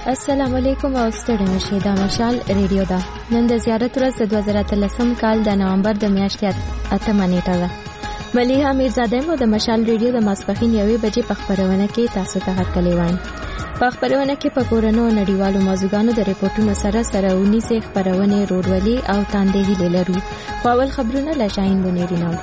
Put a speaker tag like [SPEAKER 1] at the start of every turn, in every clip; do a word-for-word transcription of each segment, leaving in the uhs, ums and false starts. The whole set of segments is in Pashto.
[SPEAKER 1] السلام علیکم او ستړي مشه دا مشال ریډیو دا نن د زیارت ورځ د دوه زره اتلسم کال د نومبر د میاشتې اتمه نیټه ده. ملیحه میرزاده مو د مشال ریډیو د ماسپښین یوې بجې په خپرونه کې تاسو ته هرکلی وایم. په خپرونه کې په کورونو نړیوالو موضوعاتو د ریپورتونو سره سره ونیسې خپرونې روډولي او تاندې هیلې لرو. خو اول خبرونه له شاهین بونیری نو.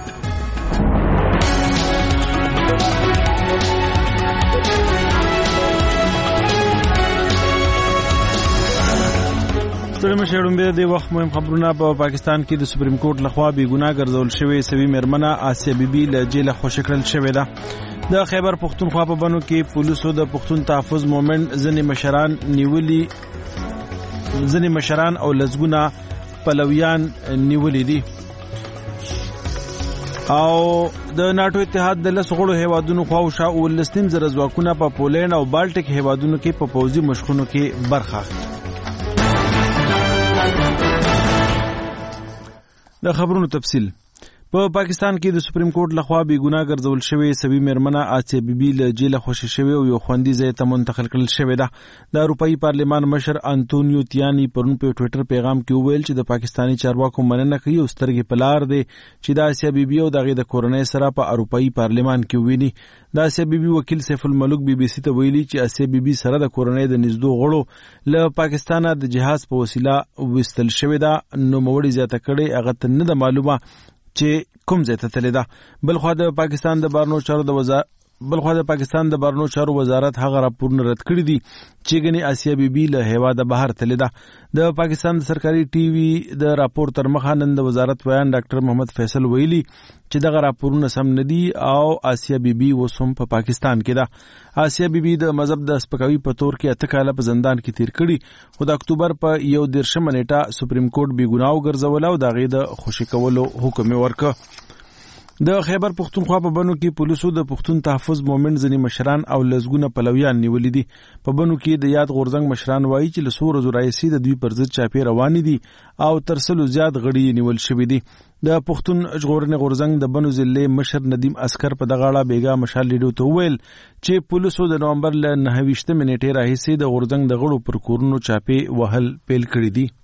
[SPEAKER 2] ستړي مشه ډومبه د وخت مهم خبرونه په پاکستان کې د سپریم کورټ لخوا بې ګناه ګرځول شوې سوي مېرمنه آسیا بیبي له جیله خوشی کړل شوې ده. د خیبر پښتونخوا په بنو کې پولیسو د پښتون تحفظ مومنټ ځنې مشران نیولي ځنې مشران او لزګونه پلویان نیولي دي او د ناتو اتحاد د لس غړو هیوادونو خواوشا ولسنیم زره ځواکونه په پولینډ او بالټیک هیوادونو کې په پوځي مشقونو کې برخه اخلي. د خبرونو تفصیل په پاکستان کې د سپریم کورټ لخوا بې ګناه ګرځول شوې سوي مېرمنه آسیا بیبي له جیله خوشی شوې او یو خوندي ځای ته منتقل کړل شوې ده. د اروپایي پارلمان مشر انټونیو تیانی پرون په ټوئیټر پیغام کې وویل چې د پاکستاني چارواکو مننه کوي او سترګې په لار دي چې د آسیا بیبي او دغه د کورنۍ سره په اروپایي پارلمان کې ویني. د آسیا بیبي وکیل سیف الملک بي بي سي ته ویلي چې آسیا بیبي سره د کورنۍ د نږدې غړو له پاکستانه د جهاز په وسیله وستل شوې ده. نو موړي زیاته کړي هغه ته نه د معلومه چې کوم ځای ته تللی ده. بلخوا د پاکستان د بهرنیو چارو د وزارت بلخوا د پاکستان د بهرنیو چارو وزارت هغه راپورونه رد کړي دي چې ګنې آسیا بیبي له هیواده بهر تللی ده. د پاکستان د سرکاري ټي وي د راپور تر مخه نن د وزارت ویان ډاکټر محمد فیصل ویلي چې دغه راپورونه سم نه دي او آسیا بیبي اوس هم په پاکستان کې ده. آسیا بیبي د مذهب د سپکاوي په تور کې اته کاله په زندان کې تیر کړي خو د اکتوبر په یو دېرشمه نیټه سپریم کورټ بې ګناه وګرځوله او د هغې د خوشي کولو حکم یې ورکړ. د خیبر پښتونخوا په بنو کې پولیسو د پښتون تحفظ مومنټ ځنې مشران او لزګونه پلویان نیولي دي. په بنو کې د یاد غورځنګ مشران وایي چې له څو ورځو راهیسې د دوی پر ضد چاپې روانې دي او تر سلو زیات غړي یې نیول شوي دي. د پښتون ژغورنې غورځنګ د بنو ضلع مشر ندیم اسکر په دغه اړه بیګا مشال ریډیو ته وویل چې پولیسو د نومبر له نهه ویشتمې نیټې راهیسې د غورځنګ د غړو پر کورونو چاپې وهل پیل کړي دي.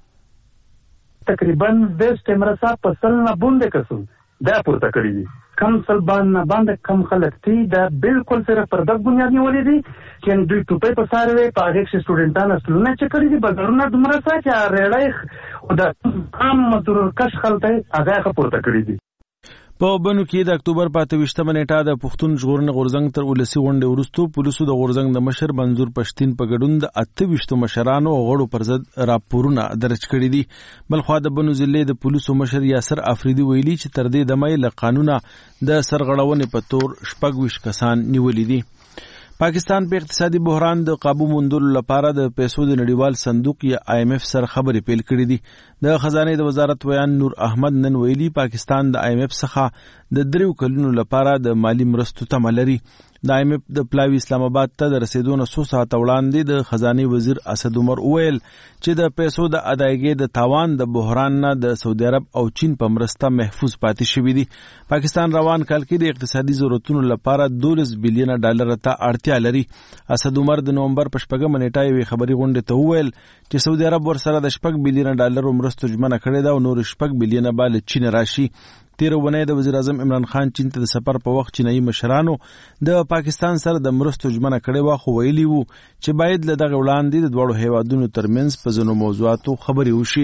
[SPEAKER 3] تقریبا بیست مرسا په سل نه بونده کسو دا پورته کړی دي. کم سل باندې باندې کم خلک دي دا بالکل سره پر دغه بنیاد نیولې دي چې دوی ټوپې په سار وي په هغه کې سټوډنټانو سلونه چې کړی دي بګرونه دومره څه چې ریړای او د عام مزدور کش خلک هغه پورته کړی دي.
[SPEAKER 2] په بنو کې د اکتوبر په اته ویشتمه نیټه د پښتون ژغورنې غورځنګ تر ولسي غونډې وروسته پولیسو د غورځنګ د مشر منظور پښتين په ګډون د اته ویشتو مشرانو او غړو پر ضد راپورونه درج کړي دي. بلخوا د بنو ضلع د پولیسو مشر یاسر افریدي ویلي چې تر دې دمه له قانونه د سرغړونې په تور شپږ ویشت کسان نیولي دي. پاکستان په اقتصادي بحران د قابو موندلو لپاره د پیسو د نړیوال صندوق یا آی ایم ایف سره خبرې پیل کړې دي. د خزانه د وزارت ویان نور احمد نن ویلي پاکستان د آی ایم ایف څخه د دریو کلونو لپاره د مالی مرستو تمه لري. د آی ایم ایف د پلاوی اسلام آباد ته د رسیدو نه څو ساعته وړاندې د خزانه وزیر اسد عمر وویل چې د پیسو د ادایګۍ د تاوان د بحران نه د سعودي عرب او چین په مرسته محفوظ پاتې شوی دی. پاکستان روان کال کې د اقتصادي ضرورتونو لپاره دولس بلین ډالر ته اړتیا لري. اسد عمر د نومبر په شپږمه نیټه یوې خبري غونډې ته وویل چې سعودي عرب ورسره د شپږ بلین ډالر مرستو ژمنه کړې ده او نور شپږ بلین بال چین راشي. تیر ونې د وزیر اعظم عمران خان چین ته د سفر په وخت چینایي مشرانو د پاکستان سره د مرستو ژمنه کړې وه خو ویلي وو چې باید له دغه وړاندې د دواړو هیوادونو ترمنځ په ځینو موضوعاتو خبرې وشي.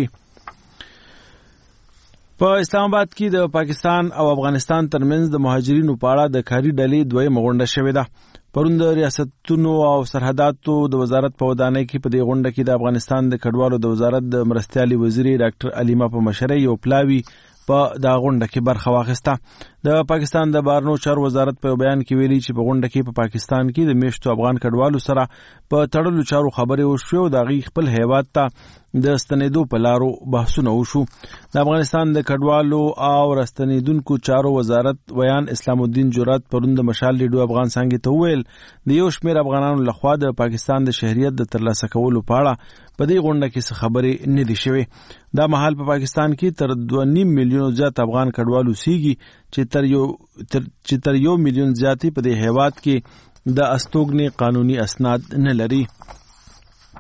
[SPEAKER 2] په اسلام آباد کې د پاکستان او افغانستان ترمنځ د مهاجرینو په اړه د کاري ډلې دویمه غونډه شوې ده. پرون د ریاستونو او سرحداتو د وزارت په ودانۍ کې په دې غونډه کې د افغانستان د کډوالو د وزارت د مرستیالي وزیر ډاکټر علیمه په مشرۍ یو پلاوی په دا غونډه کې برخه واخیسته. د پاکستان د بهرنیو چارو وزارت په بیان کې ویلي چې په غونډه کې په پاکستان کې د میشتو افغان کډوالو سره په تړلو چارو خبرې وشوې او د هغوی خپل هیواد ته د ستنېدو په لارو بحثونه وشو. د افغانستان د کډوالو او راستنېدونکو چارو وزارت ویان اسلام الدین جرات پرون د مشال ریډیو افغان څانګې ته وویل د یو شمېر افغانانو لخوا د پاکستان د شهریت د ترلاسه کولو په اړه په دې غونډه کې څه خبرې نه دي شوې. دا مهال په پاکستان کې تر دوه نیم میلیونو زیات افغان کډوال اوسېږي چې تر یو تر چې تر یو میلیون زیاتې په دې هیواد کې د استوګنې قانوني اسناد نه لري.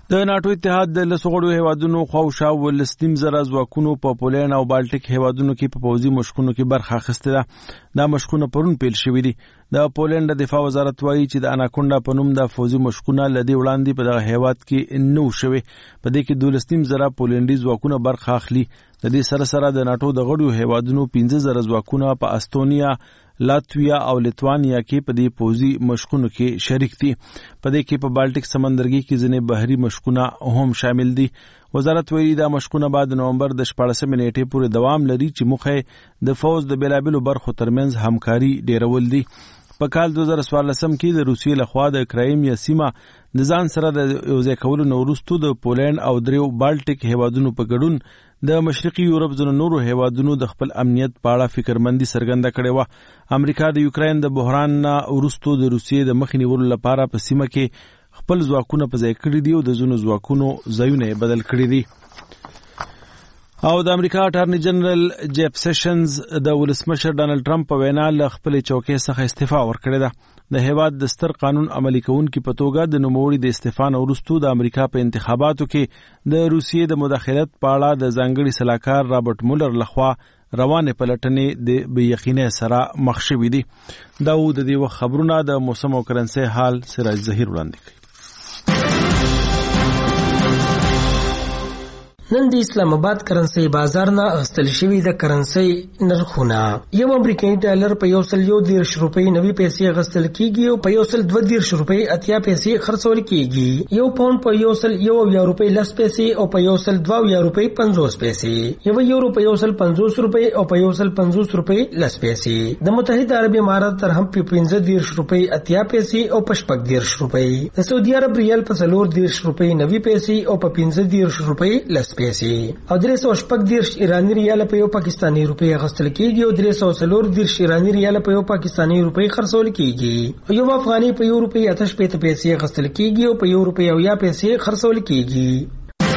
[SPEAKER 2] د ناتو اتحاد د لسغړو هیوادونو خواوشا ولستیم زره ځواکونو په پولینډ او بالټیک هیوادونو کې په پوځي مشقونو کې برخه اخیسته ده. دا مشقونه پرون پیل شوي دي. د پولینډ د دفاع وزارت وایي چې د اناکونډا په نوم د پوځي مشقونه لدی وړاندې په دغه هیواد کې نو شوي. په دې کې دولستیم زره پولینډي ځواکونه برخه اخلي. د دې سره سره د ناتو د غړو هیوادونو پنځه زره ځواکونه په استونیا، لاتویا او لیتوانیا کې په دې پوځي مشقونو کې شریک دي. په دې کې په بالټیک سمندرګي کې ځینې بحري مشقونه هم شامل دي. وزارت ویلي دا مشقونه بعد نومبر د شپاړسمې نیټې پورې دوام لري چې موخه د فوز د بیلابیلو برخو ترمنځ همکاري ډیرول دي. په کال دوه زره څوارلسم کې د روسیې لخوا د کرایمیا سیمه د ځان سره د یوځای کولو نه وروسته د پولینډ او دریو بالټیک هیوادونو په ګډون د مشرقي یورپ ځینو نورو هیوادونو د خپل امنیت په اړه فکرمندي څرګنده کړې وه. امریکا د یوکراین د بحران نه وروسته د روسیې د مخې نیولو لپاره په سیمه کې خپل ځواکونه په ځای کړي دي او د ځینو ځواکونو ځایونه یې بدل کړي دي. او د امریکا اټارنی جنرال جیف سیشنز د ولسمشر ډانلډ ټرمپ په وینا له خپل چوکۍ څخه استعفا ورکړې ده. د هیواد د ستر قانون عملي کوونکي په توګه د نوموړي د استعفا نه وروسته د امریکا په انتخاباتو کې د روسیې د مداخلت په اړه د ځانګړي سلاکار رابرټ مولر لخوا روانې پلټنې د بې یقینۍ سره مخ شوي دي. دا و د دې وخت خبرونه. د موسم او کرنسۍ حال سراج ظهیر وړاندې کوي.
[SPEAKER 4] نن د اسلام آباد کرنسۍ بازار نه اخیستل شوي د کرنسۍ نرخونه. یو امریکایي ډالر په یو سل یو دیرش روپۍ نوي پیسې اخیستل کیږي او په یو سل دوه دیرش روپۍ اتیا پیسې خرڅول کیږي. یو پاونډ په یو سل یو اویا روپۍ لس پیسې او په یو سل دوه اویا روپۍ پنځوس پیسې. یو یورو په یو سل پنځوس روپۍ او په یو سل پنځوس روپۍ لس پیسې. د متحده عرب امارات درهم په پنځه دیرش روپۍ اتیا پیسې او په شپږ دیرش روپۍ. د سعودي عرب ریال په څلور دیرش روپۍ نوي پیسې او په پنځه دیرش روپۍ لس پیسې. او درې سوه شپږ دیرش ایراني ریال په یو پاکستاني روپۍ اخیستل کیږي او درې سوه څلور دیرش ایراني ریال په یو پاکستاني روپۍ خرڅول کیږي. یو افغاني په یو روپۍ اته شپېته پیسې اخیستل کیږي او په یو روپۍ اویا پیسې خرڅول کیږي.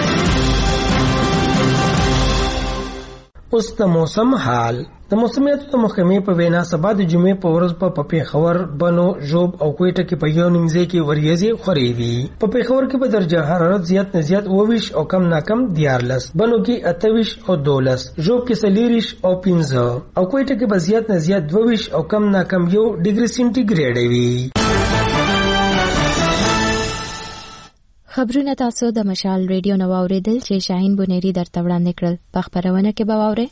[SPEAKER 4] اوس د موسم حال. د موسمیاتو د محکمې په وینا سبا د جمعې په ورځ په پېښور، بنو، ژوب او کوټه کې په یو نیم ځای کې وریځې خورې وي. په پېښور کې به درجه حرارت زیات نه زیات اوویش او کم نه کم دیارلس، بنو کې اتهویش او دولس، ژوب کې څلېرویش او پنځه او کوټه کې به زیات نه زیات دوهویش او کم نه کم یو ډیګري سینټیګریډ وي.
[SPEAKER 1] خبرونه تاسو د مشال ریډیو نو اوریدل چې شاهین بونيري درته وړاندې کړل. په خبرونه کې به واورئ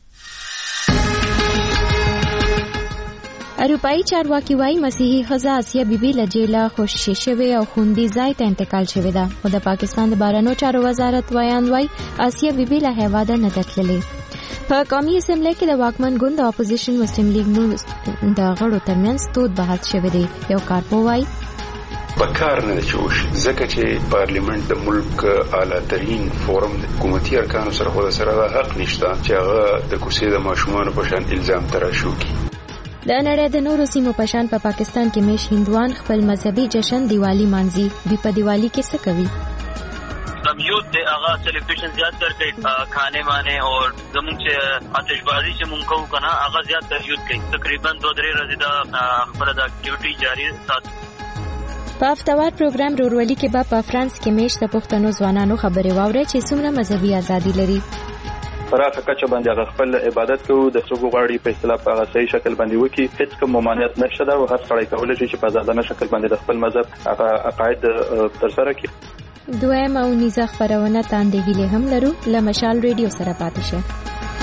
[SPEAKER 1] اروپایي چارواکي وايي مسیحي ښځه اسیا بیبي له جیله خوشي شوې او خوندي ځای ته انتقال شوې ده. او د پاکستان د بهرنیو چارو وزارت ویان وايي اسیا بیبي له هیواده نه ده تللې. په قومي اسمبلی کې د واکمن ګوند د اپوزیشن مسلم لیگ نو د غړو ترمنځ تود بحث شوی دی. یو کارپو وايي
[SPEAKER 5] بکار نه چوش ځکه چې پارلیمنت د ملک اعلی ترین فورم د حکومتي ارکانو سره خو سره حق نشته چې هغه د کوڅې د ماشومان په شان الزام تراشو کی.
[SPEAKER 1] د نړۍ د نورو سیمو په شان په پا پاکستان کې میش هندوان خپل مذهبي جشن دیوالی مانځي. دوی په دیوالی کې څه کوي؟
[SPEAKER 6] یوت د هغه سلیبریشن زیات کړي کھانے مانے او زموږ چې آتشبازي چې مونږ کوو کنه هغه زیات یوت کوي. تقریبا دوه درې ورځې دا خپل د اکټیویټي جاری ساتي.
[SPEAKER 1] په افتوار پروګرام رورولي کې به په فرانس کې میش د پښتنو ځوانانو خبرې واوري چې څومره مذهبي ازادي لري.
[SPEAKER 7] پراخه کچه باندې خپل عبادت کوو د څوک غواړي په اصطلاح په صحیح شکل باندې وکي. هیڅ کوم ممانعت نشته دا او هر څړی کولای شي چې په آزادانه شکل باندې د خپل مذهب هغه عقاید تر سره کړي.
[SPEAKER 1] دویم او نیزه خبرونه تاندې هیله هم لرو. له مشال ریډیو سره پاتې شه.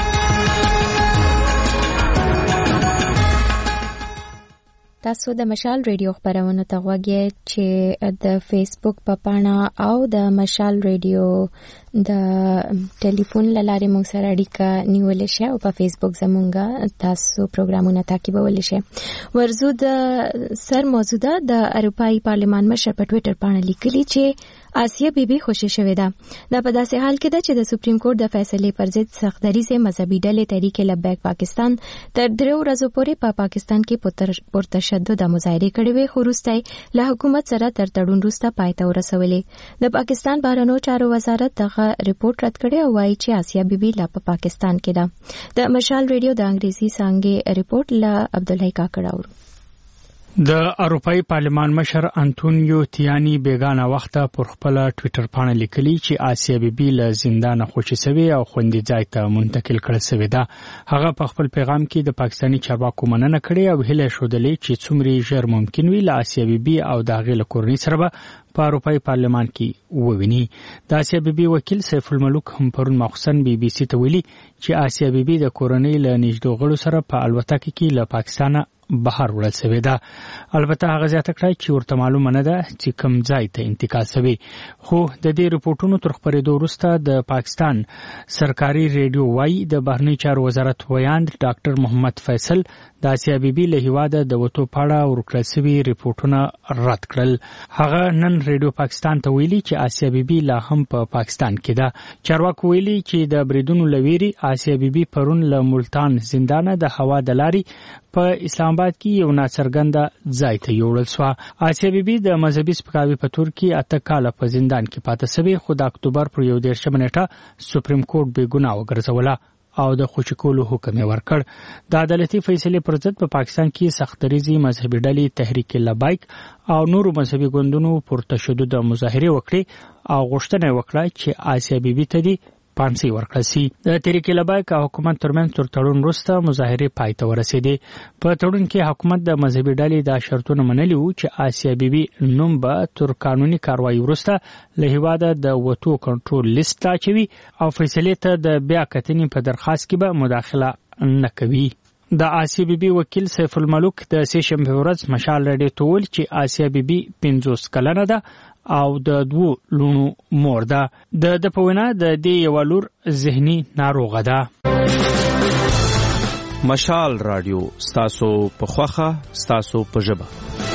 [SPEAKER 1] تاسو د مشال ریډیو خبرونه ته غوږی چې د فیسبوک په پاڼه او د مشال ریډیو د ټلیفون لاره مو سره اړیکه نیولې شي او په فیسبوک زمونږه تاسو پروګرامونه تعقیبولی شئ. ورزو د سر موضوع د اروپایي پارلمان مشر په ټویټر باندې لیکلي چې آسیا بیبي خوشی شوې ده. دا په داسې حال کې ده چې د سپریم کورټ د فیصلې پر ضد سختدریزه مذهبي ډلې تحریک لبیک پاکستان تر درو ورځې پورې په پاکستان کې پرتشدد مظاهرې کړې وې خو وروسته له حکومت سره تر تړون وروسته پای ته ورسولې. د پاکستان بهرنیو چارو وزارت دغه ریپورت رد کړی او وایي چې آسیا بیبي لا په پاکستان کې ده. د مشال ریډیو د انګریزي څانګې ریپورت له عبدالله کاکړ اورو.
[SPEAKER 8] د اروپאי پارلمان مشر انټونیو تیانی بیگانه وخته پر خپل ټوئیټر باندې لیکلی چې آسیا بیبي له زندان خوشی سوي او خوندي ځای ته منتقل کړل شوې ده. هغه په خپل پیغام کې د پاکستاني چارواکو مننه کړې او هیله شودلې چې څومره ژر ممکن وي له آسیا بیبي او د هغې له کورنۍ سره به په اروپאי پارلمان کې وویني. د آسیا بیبي وکیل سیف الملوک هم پرون مخصوصن بي بي سي ته ویلي چې آسیا بیبي د کورنۍ له نږدې غړو سره په الوتکه کې له پاکستانه بهر وړل شوې ده. البته هغه زیاته کړه چې ورته معلومه نه ده چې کوم ځای ته انتقال شوی. خو د دې رپورټونو تر خپرېدو وروسته د پاکستان سرکاري ریډیو وايي د بهرنی چارو وزارت ویاند ډاکټر محمد فیصل د آسیا بیبي له هیواده د وټو پاړه ورکړل شوی رپورټونه رد کړل. هغه نن ریډیو پاکستان ته ویلي چې آسیا بیبي لا هم په پا پاکستان کې ده. چارواکو ویلي چې د بریدونو لويري آسیا بیبي پرون له ملتان زندانه د هوا د لارې په اسلام آباد کې یو ناڅرګنده ځای ته یوړل شو. آسیا بیبي د مذهبي سپکاوي په تور کې اته کاله په زندان کې پاتې شوې، خو د اکتوبر پر یو دېرشمه نیټه سپریم کورټ بې ګناه وګرځوله او د خوشي کولو حکم یې ورکړ. د عدالتي فیصلې پر ضد په پاکستان کې سختدریزي مذهبي ډلې تحریک لبیک او نورو مذهبي ګوندونو پر تشدد مظاهره وکړي او غوښتنه وکړه چې آسیا بیبي ته دي پانسي ورکړل شي. د تحریک لبیک او حکومت ترمنځ تر تړون وروسته مظاهرې پای ته ورسېدې. په تړون کې حکومت د مذهبي ډلې دا شرطونه منلي وو چې آسیا بیبي نوم به تر قانوني کاروایي وروسته له هیواده د وټو کنټرول لیست ته اچوي او فیصلې ته د بیا کتنې په درخواست کې به مداخله نه کوي. د آسیا بیبي وکیل سیف الملوک د سې شنبې ورځ مشال راډیو ته وویل چې آسیا بیبي پنځوس کلنه ده او د دوو لونو مور ده. د د په وینا د دې یوه لور ذهني ناروغه ده.
[SPEAKER 9] مشال راډیو ستاسو په خوښه ستاسو په ژبه.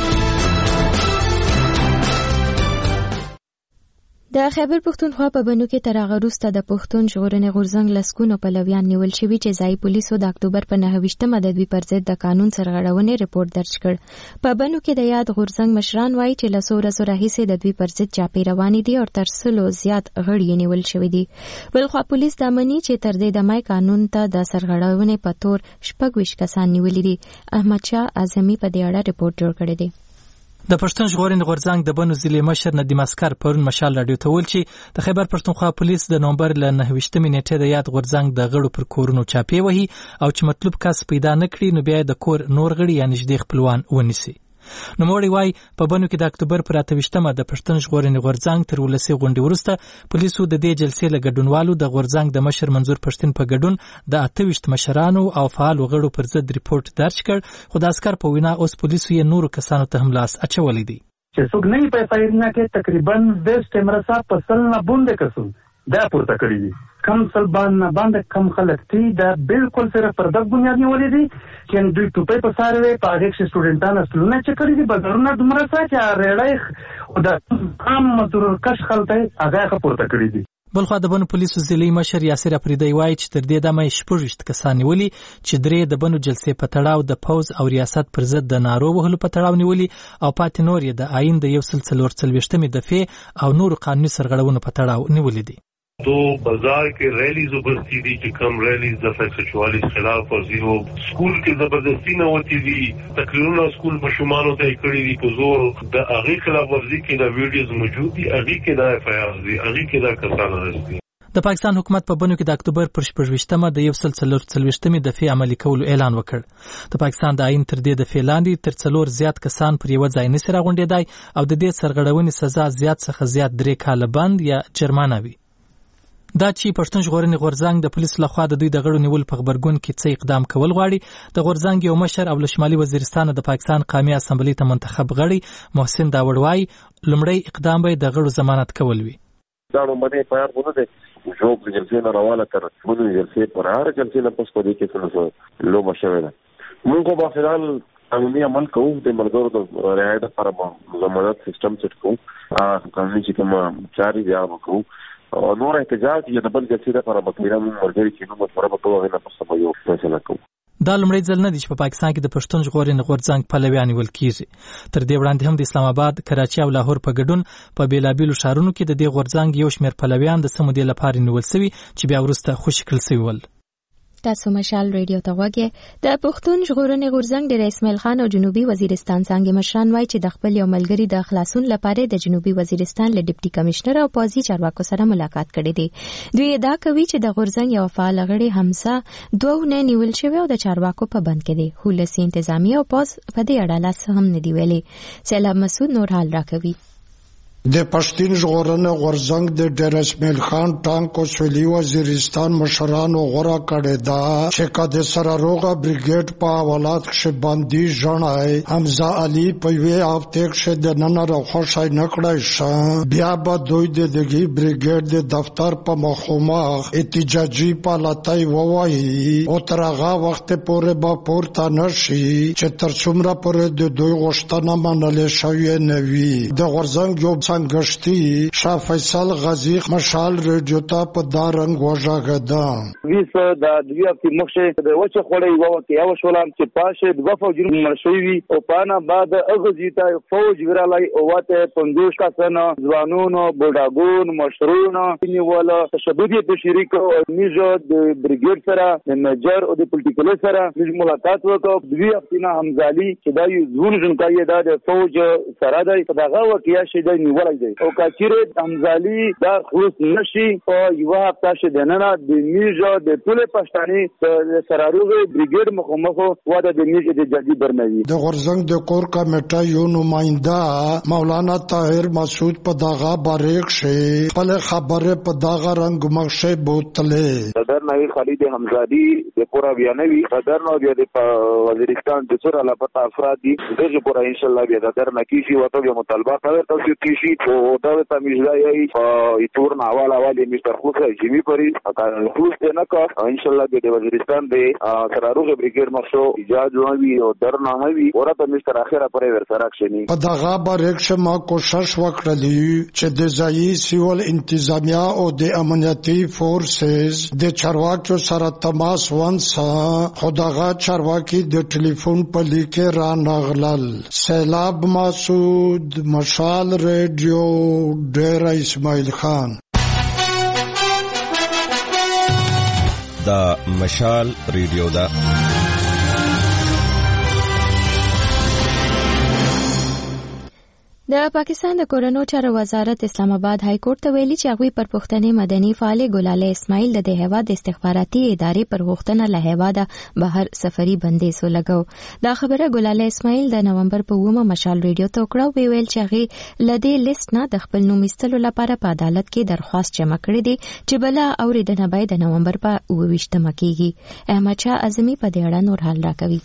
[SPEAKER 1] د خیبر پښتونخوا په بنو کې تر هغه وروسته د پښتون ژغورنې غورځنګ لسګونو پلویان نیول شوي چې ځایي پولیسو د اکتوبر په نهه ویشتمه د دوی پر ضد د قانون سرغړونې رپورټ درج کړ. په بنو کې د یاد غورځنګ مشران وایي چې له څو ورځو راهیسې د دوی پر ضد چاپې روانې دي او تر سلو زیات غړي یې نیول شوي دي. بلخوا پولیس دا مني چې تر دې دمه قانون ته د سرغړونې په تور شپږ ویشت کسان نیولي دي. احمدشاه اعظمي په دې اړه رپورټ جوړ کړی دی.
[SPEAKER 10] د پښتون ژغورنې غورځنګ د بنو ضلع مشر ندیم اسکر پرون مشال راډیو ته ویل چې د خیبر پښتونخوا پولیس د نومبر له نهه ویشتمې نیټې د یاد غورځنګ د غړو پر کورونو چاپې وهي او چې مطلوب کس پیدا نه کړي نو بیا د کور نور غړي یا نږدې خپلوان ونیسي. نوموړی وایي په بنو کې د اکتوبر پر اته ویشتمه د پښتون ژغورنې غورځنګ تر ولسي غونډې وروسته پولیسو د دې جلسې له ګډونوالو د غورځنګ د مشر منظور پښتون په ګډون د اته ویشت مشرانو او فعالو غړو پر ضد ریپورټ درج کړ، خو د اسکر په وینا اوس پولیسو یې نورو کسانو ته هم لاس اچولی دی.
[SPEAKER 3] چې څوک نه په پایرنا کې تقریبا بیست کیمرا په سل نه بوند کسو دا پورته کړی دي. کم سل باندې باندې کم خلک دي دا بالکل سره پر دغه بنیاد نیولې دي چې دوی ټوپې په ساروي په هغه کې سټوډنټانو سلونه چې کړی دي بګرونه دومره چې ریړای او د عام مزدور کش خلته هغه پورته کړی دي.
[SPEAKER 10] بلخوا د بنو پولیسو ضلعي مشر یاسر افریدی وایي چې تر دې دمه شپږ ویشت کسان نیولي چې درې د بنو جلسې په تړاو د پوز او ریاست پر ضد د نارو وهلو په تړاو نیولي او پاتې نور یې د آئین د یو سل څلور څلوېښتمې دفعې او نورو قانوني سرغړونو په تړاو نیولي دي.
[SPEAKER 11] تو بازار کے ریلیز وبستی دی چې کم ریلیز د فیصد چوالیس خلاف ورزی وو، سکول کې زبردستی نه وتی دي، تقریرونه سکول مشمانو ته کړی دي په زور د هغه خلاف ورزی کې د ویډیوز موجود دي، هغه کې د اف آی آر دي، هغه کې د کسانو رسېږي.
[SPEAKER 10] د پاکستان حکومت په بنو کې د اکتوبر پر شپږ ویشتمه د یو سل څلور څلوېښتمې دفعې عملي کولو اعلان وکړ. د پاکستان د آئین تر دې دفعې لاندې تر څلور زیات کسان پر یوه ځای نشي راغونډېدای او د دې سرغړونې سزا زیات څخه زیات درې کاله بند یا جرمانه وي. دا چې پښتون ژغورنې غورځنګ د پولیسو لخوا د دوی د غړو نیول په غبرګون کې څه اقدام کول غواړي، د غورځنګ یو مشر او له شمالي وزیرستان د پاکستان قومي اسمبلی ته منتخب غړي محسن داوړ وایي لومړی اقدام به د غړو ضمانت کول وي.
[SPEAKER 12] دا لومړی پیار ونه دی جو په جلسې نه راواله تر بلو جلسې پر هر جلسې نه پس په دې کې څه لوبه شوې ده. موږ به فعال قانوني عمل کوو، د ملګرو د رعایت لپاره ضمانت سیستم سیټ کوو، قانوني چې کومه چارې دي هغه کوو او نور احتجاج یا د بل جلسې لپاره به پیرا موږ مرګري چې نو مشوره به کوو هغه نه پس به یو فیصله کوو.
[SPEAKER 10] دا لومړی ځل نه دی چې په پاکستان کې د پښتون ژغورنې غورځنګ پلویان نیول کیږي. تر دې وړاندې هم د اسلام آباد، کراچي او لاهور په ګډون په بیلابیلو ښارونو کې د دې غورځنګ یو شمېر پلویان د څه مودې لپاره نیول شوي چې بیا وروسته خوشي کړل شوي ول.
[SPEAKER 1] تاسو مشال ریډیو ته وګورئ. د پښتون ژغورنې غورځنګ ډېر اسماعیل خان او جنوبي وزیرستان څنګه مشران وایي چې د خپل یو ملګری د خلاصون لپاره د جنوبي وزیرستان له ډیپټي کمشنر او پوځي چارواکو سره ملاقات کړی دی. دوی ادعا کوي چې د غورځنګ یو فعال غړی حمزه دوه نه نیول شوی او د چارواکو په بند کې دی. خو لسی انتظامیه او پوز په دې اړه لاس هم نه دی ویلي. سیلاب مسعود نور حال راکوي.
[SPEAKER 13] د پښتون ژغورنې غورځنګ د ډېر اسماعیل خان ټانک او سویلي وزیرستان مشرانو غوړه کړې ده چې کده سره روغه بریګیډ په حوالات کې باندې ژړای حمزه علي په وی هفته کې د نن راخوشای نکړای ش بیا به دوی د دغه بریګیډ د دفتر په مخومه احتجاجي پالاتای ووایي او ترغه وخت پورې به پورته نشي چې تر څومره پورې د دوی غوښتنه منل شوی نه وي. د غورځنګ یو څنګهشتي شاه فیصل غازی مشال ریډیو ته په دارنګ وژاګه
[SPEAKER 14] ویس د دوی په مخشه د وچه خړې وو کې یو شولم چې پاشه د وفو جرم مرشوي او پانا بعد اغزیتا فوج ورالای او واته پندوش کا سن ځوانونو بډاګون مشرونو نیواله تشدد په شریک او میجو د بریګیډ سره د میجر او د پولیټیکل سره د ملاقات وکړ. دوی خپل حمزالي چې دا یو ځون جنکایي د فوج سره د دغه وکیا شي د او کچیره حمزالي دا خلص نشي او یو هفته شه دنه د میجو د ټول پښتاني سراروغه بریګیډ مخمخو واده د میجو د جدي برنوي.
[SPEAKER 13] د غورځنګ د کور کمیټه یو نماینده مولانا طاهر مسعود په دغه باریک شي خپل خبره په دغه رنگ مخشه بوتله.
[SPEAKER 15] صدر نوی خالد حمزادي د پورا بیانوي صدر نو بیا د وزیرستان د سره لاپتا افراد دي دغه پورا ان شاء الله بیا د در نکیشي وته به مطالبه کوي تاسو کیشي او دا ته میځای ای تور نه حواله والی مستر خوسه جمی پری خوس نه کا ان شاء الله د وزیرستان د سراروغه بریګیډ مخشو اجازه وی او در نه وی ورته مستر اخره پرې ورسره شنی
[SPEAKER 13] په دغه باریک شمه کوشش وکړلی چې د ځای سیول انتظامیه او د امنیتي فورسز د چارواکو سره تماس ونسا خدغه چارواکي د ټلیفون په لیکه را نغلل. سیلاب مسعود مشال ریډیو ډیر اسماعیل خان.
[SPEAKER 16] دا مشال ریډیو دا
[SPEAKER 1] د پاکستان د کورونو چارو وزارت اسلام آباد های کورټ ته ویلي چې هغوی پر پښتني مدني فعال ګلاله اسماعیل د هیواد د استخباراتي ادارې پر غوښتنه له هیواده بهر سفري بندیز ولګو. دا خبره ګلاله اسماعیل د نومبر په اوومه مشال ریډیو ته وکړه او ویل چې هغې له دې لیست نه د خپل نوم ایستلو لپاره په عدالت کې درخواست جمع کړی دی چې بله اورېدنه به د نومبر په اوه ویشتمه کېږي. احمدشاه اعظمي په دې اړه نور حال راکوي.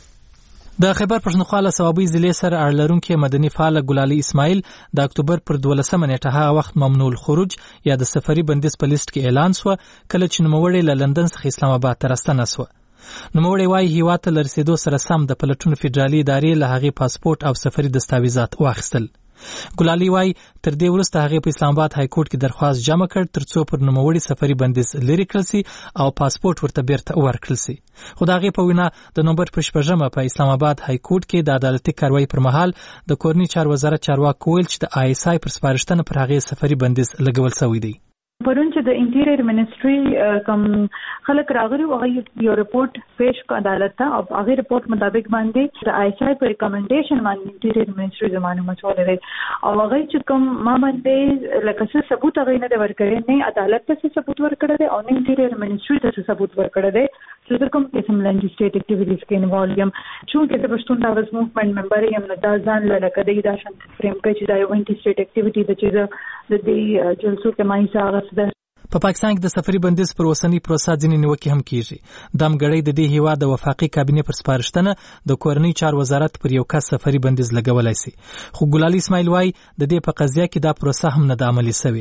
[SPEAKER 10] د خیبر پښتونخوا له صوابۍ ضلع سره اړه لرونکي مدني فعال ګلالي اسماعیل د اکتوبر پر دولسمه نیټه هغه وخت ممنوع الخروج یا د سفري بندیز په لیست کې اعلان شو کله چې نوموړی له لندن څخه اسلام آباد ته راستنه شو. نوموړی وايي هیواد ته له رسېدو سره سم د پلټونو فدرالي ادارې له هغې پاسپورټ او سفري دستاویزات واخیستل. ګلالي وايي تر دې وروسته هغې په اسلام آباد های کورټ کې درخواست جمع کړ ترڅو پر نوموړي سفري بندیز لرې کړل سي او پاسپورټ ورته بیرته ورکړل سي. خو د هغې په وینا د نومبر په شپږمه په اسلام آباد های کورټ کې د عدالتي کاروایي پر مهال د کورني چارو وزارت چارواکو ویل چې د آی اس آی پر سپارښتنه پر هغې سفري بندیز لګول شوی دی.
[SPEAKER 17] پرون چې د انټیریر منسټري کوم خلک راغلي او هغه یو رپورت پیش کړ عدالت ته او هغه رپورت مطابق باندې د آی اس آی په ریکمنډیشن باندې انټیریر منسټري زمانه مچول لري او هغه چې کوم ما باندې لکه څه ثبوت هغه نه ورکړي نه عدالت ته ثبوت ورکړي دی او نه انټیریر منسټري ته ثبوت ورکړي دی چې کوم قسم لنجسټیټ اکټیویټیز کې انوالو یم چې د پښتون داوز موومېنټ ممبر یم نو دا ځان لکه د داشن فریم کې چې دا یو انټي سټیټ اکټیویټي د چې د دې جلسو کې مای ساغه
[SPEAKER 10] په پاکستان کې د سفري بندیز پر اوسنۍ پروسه ځینې نیوکې هم کیږي. د امګړۍ د دې هیواد د وفاقي کابینې پر سپارښتنه د کورنۍ چارو وزارت پر یو کس سفري بندیز لګولای شي. خو ګلالي اسماعیل وايي د دې په قضیه کې دا پروسه هم نه د عملي شوې.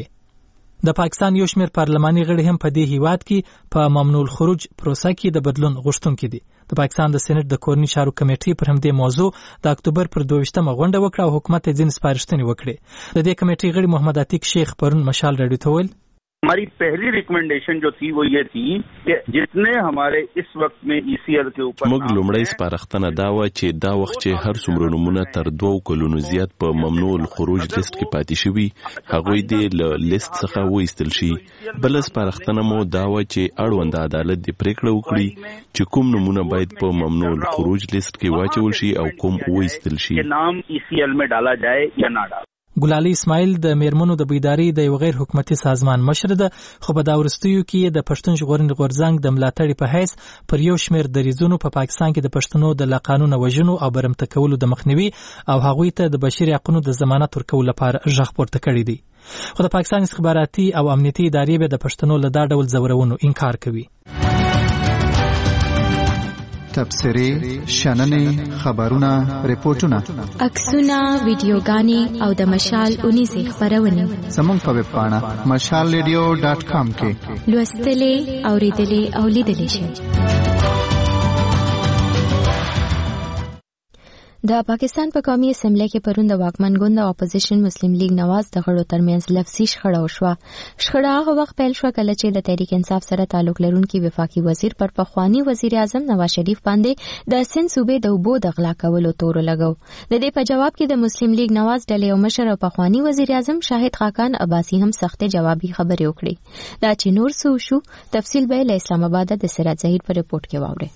[SPEAKER 10] د پاکستان یو شمېر پارلماني غړي هم په دې هیواد کې په ممنوع الخروج پروسه کې د بدلون غوښتونکي دي. د پاکستان د سېنات د کورنۍ چارو کمیټې پر همدې موضوع د اکتوبر پر دوه ویشتمه غونډه وکړه او حکومت یې ځینې سپارښتنې وکړې. د دې کمیټې غړي محمد عتیق شیخ پرون مشال راډیو ته ویل
[SPEAKER 18] हमारी पहली रिकमेंडेशन जो थी वो ये थी कि जितने हमारे इस वक्त में ईसीएल के ऊपर
[SPEAKER 19] موږ لومړی سپارښتنه دا و چې دا وخت چې هر څومره نمونه تر دوو کلونو زیات په ممنوع الخروج لیست کې پاتې شوي هغوی دې له لیست څخه وایستل شي. بله سپارښتنه مو دا و چې اړوند عدالت دې پریکړه وکړي چې کوم نمونه باید په ممنوع الخروج لیست کې واچول شي او کوم وایستل شي.
[SPEAKER 18] نام ایسیएल में डाला जाए या ना डाला.
[SPEAKER 10] ګلالي اسماعیل د میرمنو د بیداری د یو غیر حکومتي سازمان مشر ده، خو په دا وروستیو کې د پښتون ژغورنې غورځنګ د ملاتړي په حیث پر یو شمېر دریځونو په پا پاکستان کې د پښتنو د لاقانونه وژنو او برمته کولو د مخنیوي او هغوی ته د بشري حقوقو د ضمانت ورکولو لپاره غږ پورته کړی دی. خو د پاکستان استخباراتي او امنیتي ادارې به د پښتنو له دا ډول ځورونو انکار کوي.
[SPEAKER 20] تبصرې، شننې، خبرونه، ریپورتونه،
[SPEAKER 1] عکسونه، ویډیوګانې او د مشال اونیزې خبرونه
[SPEAKER 20] زموږ په ویب پاڼه مشال ریډیو ډاټ کام کې
[SPEAKER 1] لوستلې، اوریدلې او لیدلې شئ. د پاکستان په قومي اسمبلی کې پرون د واکمن ګوند اپوزیشن مسلم لیگ نواز د غړو ترمنځ لفظي شخړه وشوه. شخړه هغه وخت پیل شوه کله چې د تحریک انصاف سره تعلق لرونکي وفاقي وزیر پر پخوانی وزیر اعظم نواز شریف باندې د سند صوبې د اوبو د غلا کولو تور لګو. د دې په جواب کې د مسلم لیگ نواز ډلې او مشر او پخوانی وزیر اعظم شاهد خاقان عباسی هم سخت جوابي خبرې وکړي. دا چې نور څه شو تفصیل به له اسلام آباد د سراج ظهیر په رپورت کې واورئ.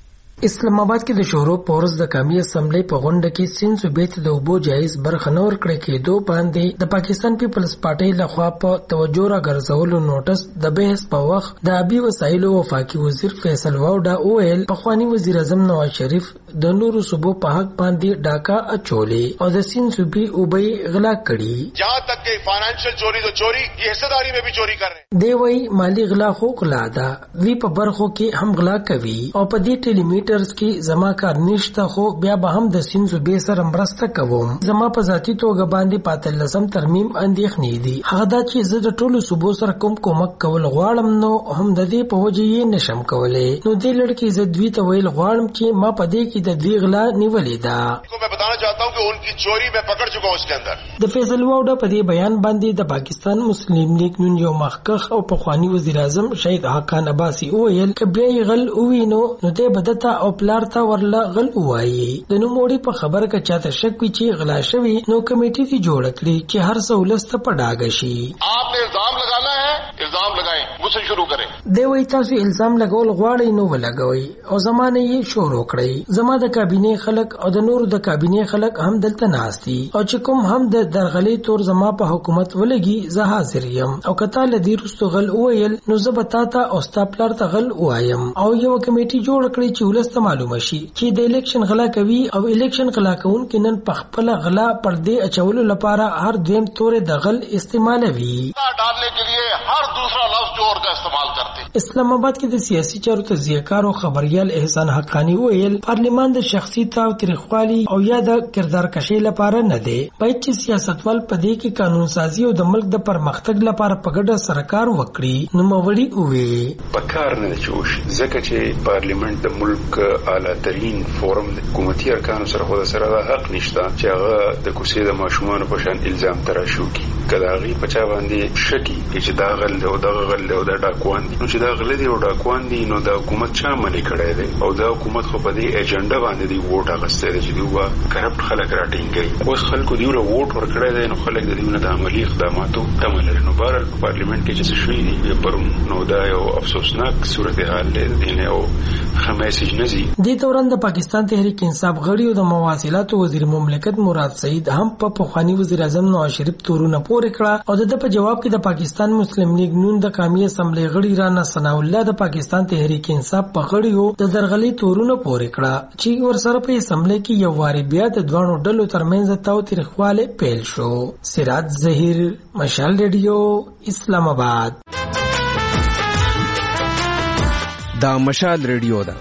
[SPEAKER 4] اسلام آباد کې د شورو پورس د قومي اسمبلی په غونډه کې سند صوبې ته د اوبو جایز برخه نه ورکړې کېدو باندې د پاکستان پیپلز پارټۍ لخوا په توجه راګرځولو نوټس د بحث په وخت د آبي وسایلو وفاقي وزیر فیصل واوډا اویل پخوانی وزیر اعظم نواز شریف د نورو صوبو په حق باندې ډاکا اچولې او د سند صوبې اوبې غلا کړي.
[SPEAKER 21] جہاں تک کہ فائنانشل چوری تو چوری یہ حصہ میں بھی چوری کر رہے ہیں.
[SPEAKER 4] دی وی مالی غلا خو غلا ده، وی په برخو کې هم غلا کوي او په دې ټیلی ټرز کې زما کار نشته، خو بیا به هم د سند صوبې سره مرسته کوم. زما په ذاتي توګه باندې پاتلسم ترمیم اندېښنې دي. هغه دا چې زه د ټولو صوبو سره کوم کومک کول غواړم نو هم د دې په وجه یې نشم کولای. نو دې لړکې زه دوی ته ویل غواړم چې ما په دې کې د دوی غلا نیولې ده.
[SPEAKER 21] میں بتانا چاہتا ہوں کہ ان کی چوری میں پکڑ چکا ہوں اس کے اندر.
[SPEAKER 4] د فیصل واوډا په دې بیان باندې د پاکستان مسلم لیگ نون یو مخکخ او پخوانی وزیر اعظم شهید حقان عباسی ویل ک بیا غل اوینو نو دې بدتا او پلارتا ورلا غل وایي. د نوموړي په خبره کې چاته شک وی چې غلا شوی نو کمیټې تی جوړ کړي چې هر سہولت په ډاګ شي.
[SPEAKER 21] آپ نے الزام لگانا ہے، الزام لگائیں، مجھ سے شروع کریں.
[SPEAKER 4] دی وی تاسو الزام لګول غواړئ نو ولګوي او زمانه یې شروع کړئ. زما د کابینه خلک او د نور د کابینه خلک هم دلته ناشتي او چې کوم هم د درغلي تور زما په حکومت ولګي زه حاضر یم او کته لدی رستو غل ویل نو زبتا تا او ستاپلر ته غل وایم او یو کمیټي جوړ کړی چې ولست معلومه شي چې د الیکشن غلا کوي او الیکشن غلا کوون کې نن په خپل غلا پردې اچولو لپاره هر دویم تور د غل استعمالوي.
[SPEAKER 21] ډالنے کے لیے ہر دوسرا لفظ جوړ کا استعمال کرتے.
[SPEAKER 4] اسلام آباد کې د سیاسي چارو تجزیه‌کار او خبريال احسان حقانی ویل پارلیمان د شخصي تاو تاریخوالي او یا د کردار کشي لپاره نه دی، باید چې سیاستوال په دې کې قانون سازي او د ملک د پرمختګ لپاره په ګډه سرکار وکړي. نو مولوی وی
[SPEAKER 5] پکار نه چوش ځکه چې پارلیمنت د ملک اعلی ترين فورم د حکومتي ارکانو سره خو سره حق نشته چې هغه د کوسې د ماشومان په شان الزام تراشو کی کله هغه په چا باندې شکی چې دا غل او دا غل او دا ډاکوان دي نو چې دا غل دي او ډاکوان دي نو د حکومت چا منې کړی دی او دا حکومت خو په دې ایجنډا باندې دی ووټ اغسته دی چې دوه کرپټ خلک راټینګي. اوس خلکو دیوله ووټ ورکړی دی نو خلک د دیونه د عملی اقداماتو تمه لري. نو بهر په پارلیمنت کې چې شوي دي پرون نو دا یو افسوسناک صورتحال دی نه او خمیسج نزي.
[SPEAKER 4] دې دوران د پاکستان تحریک انصاف غړي او د مواصلات وزیر مملکت مراد سعید هم په پخوانی وزیر اعظم نواز شریف تورونه پورې کړه او د په جواب کې د پاکستان مسلم لیگ نون د قومي اسمبلی غړي رانا ثنا الله د پاکستان تحریک انصاف په غړیو د درغلي تورونه پورې کړه چې ورسره په اسمبلی کې یو واری بیا د دوانو ډلو ترمنځ تاو تاریخواله پیل شو. سراج ظهیر، مشال ریډیو، اسلام آباد.
[SPEAKER 9] دا مشال ریډیو ده.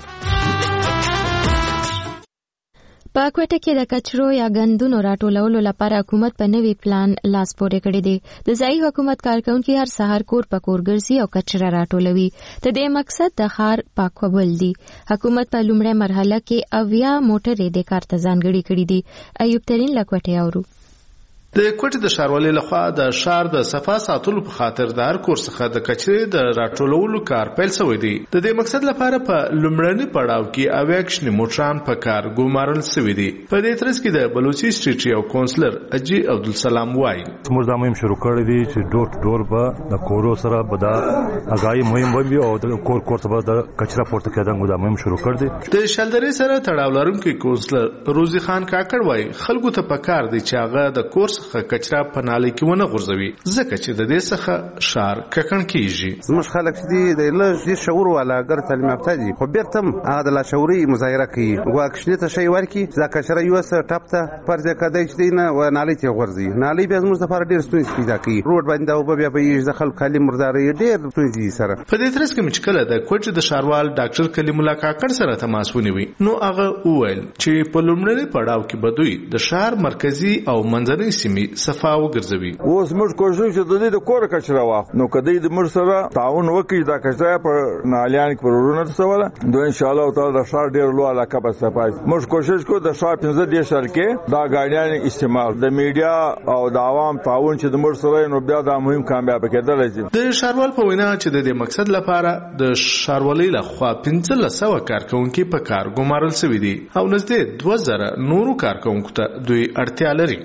[SPEAKER 1] په کوټه کې د کچرو یا غندونو راټولولو لپاره حکومت په نوي پلان لاس پورې کړی دی. د ځایي حکومت کارکونکو هر سهار کور په کور ګرځي او کچره راټولوي. د دې مقصد د ښار پاکول دی. حکومت په لومړۍ مرحله کې اویا موټرې د کار ته ځانګړي کړي دي. ایوب ترين لکوټه اورو.
[SPEAKER 2] د کوټې د ښاروالۍ لخوا د ښار د صفا ساتلو په خاطر د هر کور څخه د کچرې د راټولولو کار پیل شوی دی. د دې مقصد لپاره په لومړني پړاو کې اویا کښنې موټران په کار ګومارل شوي دي. په دې ترڅ کې د بلوچي سټریټ یو کونسلر اجي عبدالسلام وایي
[SPEAKER 22] موږ دا مهم شروع کړی دی چې ډور ټو ډور به د کورو سره به دا اغایي مهم وي او د کور کور ته به د کچره پورته کېدل دا مهم شروع کړ دی.
[SPEAKER 2] د شلدرې سره تړاو لرونکي کونسلر روزي خان کاکړ وایي خلکو ته پکار دی چې هغه د کور څخه کچره په نالۍ کې ونه غورځوي ځکه چې د دې څخه ښار ککړ کیږي.
[SPEAKER 23] زموږ خلک چې دي د لږ شعور والا ګر تعلیم یافته دي خو بیرته هغه د لاشعوري مظاهره کوي واکښنې ته شی ورکي دا کچره یو څه ټپ ته پرځه کدی چې دی نه و نالۍ ته غورځي نالۍ بیا زموږ لپاره ډېر ستونزې پیدا کوي روډ باندې دا اوبه بیا به د خلکو کالي مرداري ډېر ستونزې سره.
[SPEAKER 2] په دې ترڅ کې چې کله د کوټې د ښاروال ډاکټر کلیم الله کاکړ سره تماس ونیوي نو هغه وویل چې په لومړني پړاو کې به دوی د ښار مرکزي او منځنۍ سیمې صفا وګرځوي.
[SPEAKER 24] اوس موږ کوشش چې د دې د کور کچره واخ نو کدی د موږ سره تعاون وکړي دا کچره په نالیان کې پرورونه تسوله دوی ان شاء الله تعالی د ښار ډیر لوی علاقه به صفای. موږ کوشش کوو د ښار پنځه دیش کې دا ګاډیان استعمال د میډیا او د عوام تعاون چې د موږ سره نو بیا دا مهم کامیاب کېدل شي.
[SPEAKER 2] د ښاروال په وینا چې د دې مقصد لپاره د ښاروالۍ لخوا پنځه سوه کارکونکي په کار ګمارل شوي دي او نږدې دوه زره نورو کارکونکو ته دوی اړتیا لري.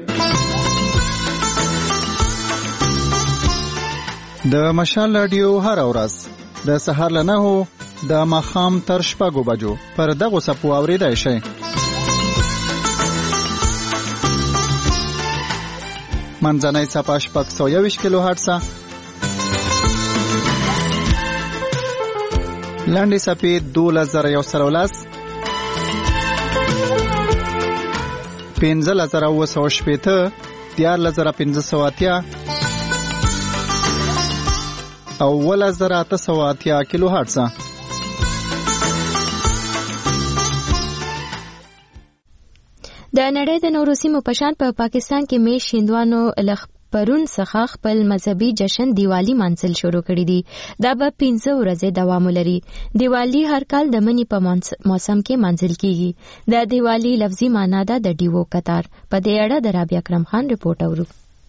[SPEAKER 20] د مشال رادیو هر ورځ د سهار له نهو د ماښام تر شپږو بجو پر دغو څپو اورېدای شئ. منځنۍ څپه شپږ سوه یوویشت کیلو هرټزه، لنډې څپې دولس زره یو سوه لس، پنځلس زره اووه سوه شپېته، دیارلس زره پنځه سوه اتیا او اوولس زره اته سوه اتیا کیلو هرټزه.
[SPEAKER 1] د نړۍ د نورو سیمو په شان په پاکستان کې میش هندوانو لخ پرون څخه خپل مذهبي جشن دیوالی منځل شروع کړی دی. دا به پنځه ورځې دوام ولري. دیوالی هر کال د منی په موسم کې منځل کیږي. د دیوالی لفظي معنی ده د ډیوو قطار. په دې اړه د رابعه اکرم خان رپورټ اورو.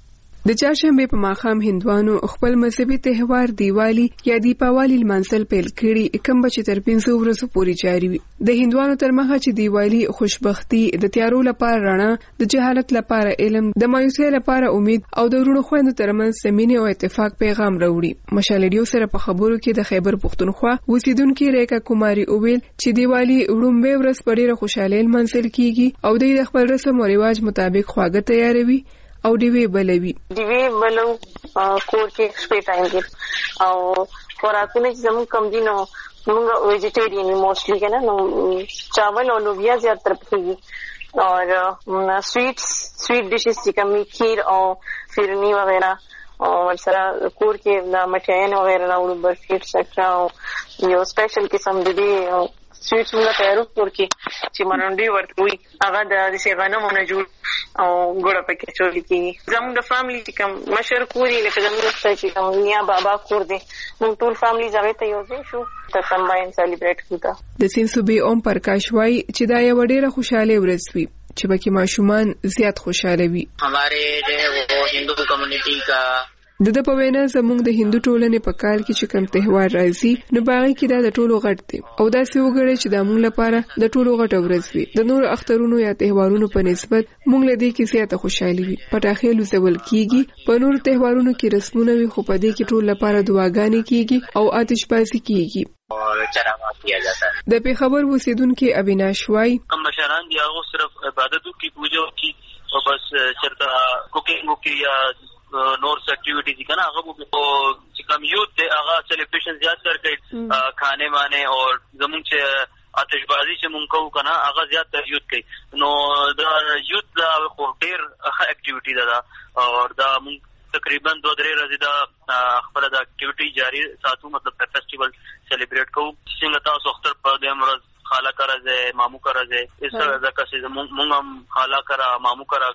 [SPEAKER 25] د چهارشنبه په ماښام هندوانو خپل مذهبي تهوار دیوالی یا دیپاوالی لمانځل پیل کړي کوم چې تر پنځه ورځې پورې جاري وي. د هندوانو تر مخه چې دیوالی خوشبختی، د تیارو لپاره رڼا، د جهالت لپاره علم، د مایوسۍ لپاره امید او د ورونو خويندو ترمنځ مینې او اتفاق پیغام راوړي. مشال ریډیو سره په خبرو کې د خیبر پختونخوا اوسیدونکو ریکا کماری اوویل چې دیوالی وړومبه ورځ په ډیره خوشاله لمانځل کیږي او د خپل رسم او رواج مطابق خواږه تیاروي او دیوی بلوي.
[SPEAKER 26] دیوی بلو کور کې شپې ټایم کې او خوراکونه چې زموږ کم دي نو موږ ویجیټیرین موسټلی کنه نو چاول او لوبیا زیات تر پخېږي اور سویټس سویټ ډیشز چې کمی کھیر او فرنی وغیرہ اور سره کور کې د مټیان وغیرہ راوړو برفي ایکسټرا او یو سپیشل قسم د دې سویټس موږ تیارو کور کې چې منډي ورته وي هغه د دې غنمو نه جوړ او ګوړه پکې چولې کی. زموږ د فاميلي چې کوم مشر کوري لکه زموږ چې کوم نیا بابا کور دي موږ ټول فاميلي ځای ته یو ځای شو ته کمباین سلیبریټ کړو.
[SPEAKER 25] د سین صوبې اوم پرکاش وای چې دا یو ډیره خوشاله ورځ وي چې پکې ماشومان زیات خوشاله وي.
[SPEAKER 6] हमारे जो है वो हिंदू कम्युनिटी का
[SPEAKER 25] د د په وینا زموږ د هندو ټولنې په کال کې چې کوم تهوار راځي نو باغې کې دا د ټولو غټ دی او دا سی وګړي چې د موږ لپاره د ټولو غټ ورځ وي. د نور اخترونو یا تهوارونو په نسبت موږ لدې کې زیاته خوشحالي وي. پټاخې لوزول کیږي، په نور تهوارونو کې رسمونه وي خو په دې کې ټول لپاره دعاګانې کیږي او آتش بازی کیږي.
[SPEAKER 6] اور چراغ کیا جاتا ہے.
[SPEAKER 25] د پیښور اوسیدونکو ابیناش وای
[SPEAKER 6] کم مشران دی هغه صرف عبادتو کی پوجا کی او بس چرته کوکینګ کی یا نور ایکټیویټیز کنا هغه کو چې کوم یوت ته هغه سلیبریشن زیات تر کوي کھانے مانے اور زمون چې آتش بازی چې مونږ کوو کنه هغه زیات تر یوت کوي. نو دا یوت دا خو ډیر ښه ایکټیویټی ده اور دا مونږ تقریبا دوه درې ورځې دا خپل دا ایکټیویټی جاری ساتو مطلب فیسټیوال سلیبریټ کوو. څنګه تاسو اختر په دې مرز خالا کرا زه مامو کرا زه اس ځکه چې مونږ هم خالا کرا مامو کرا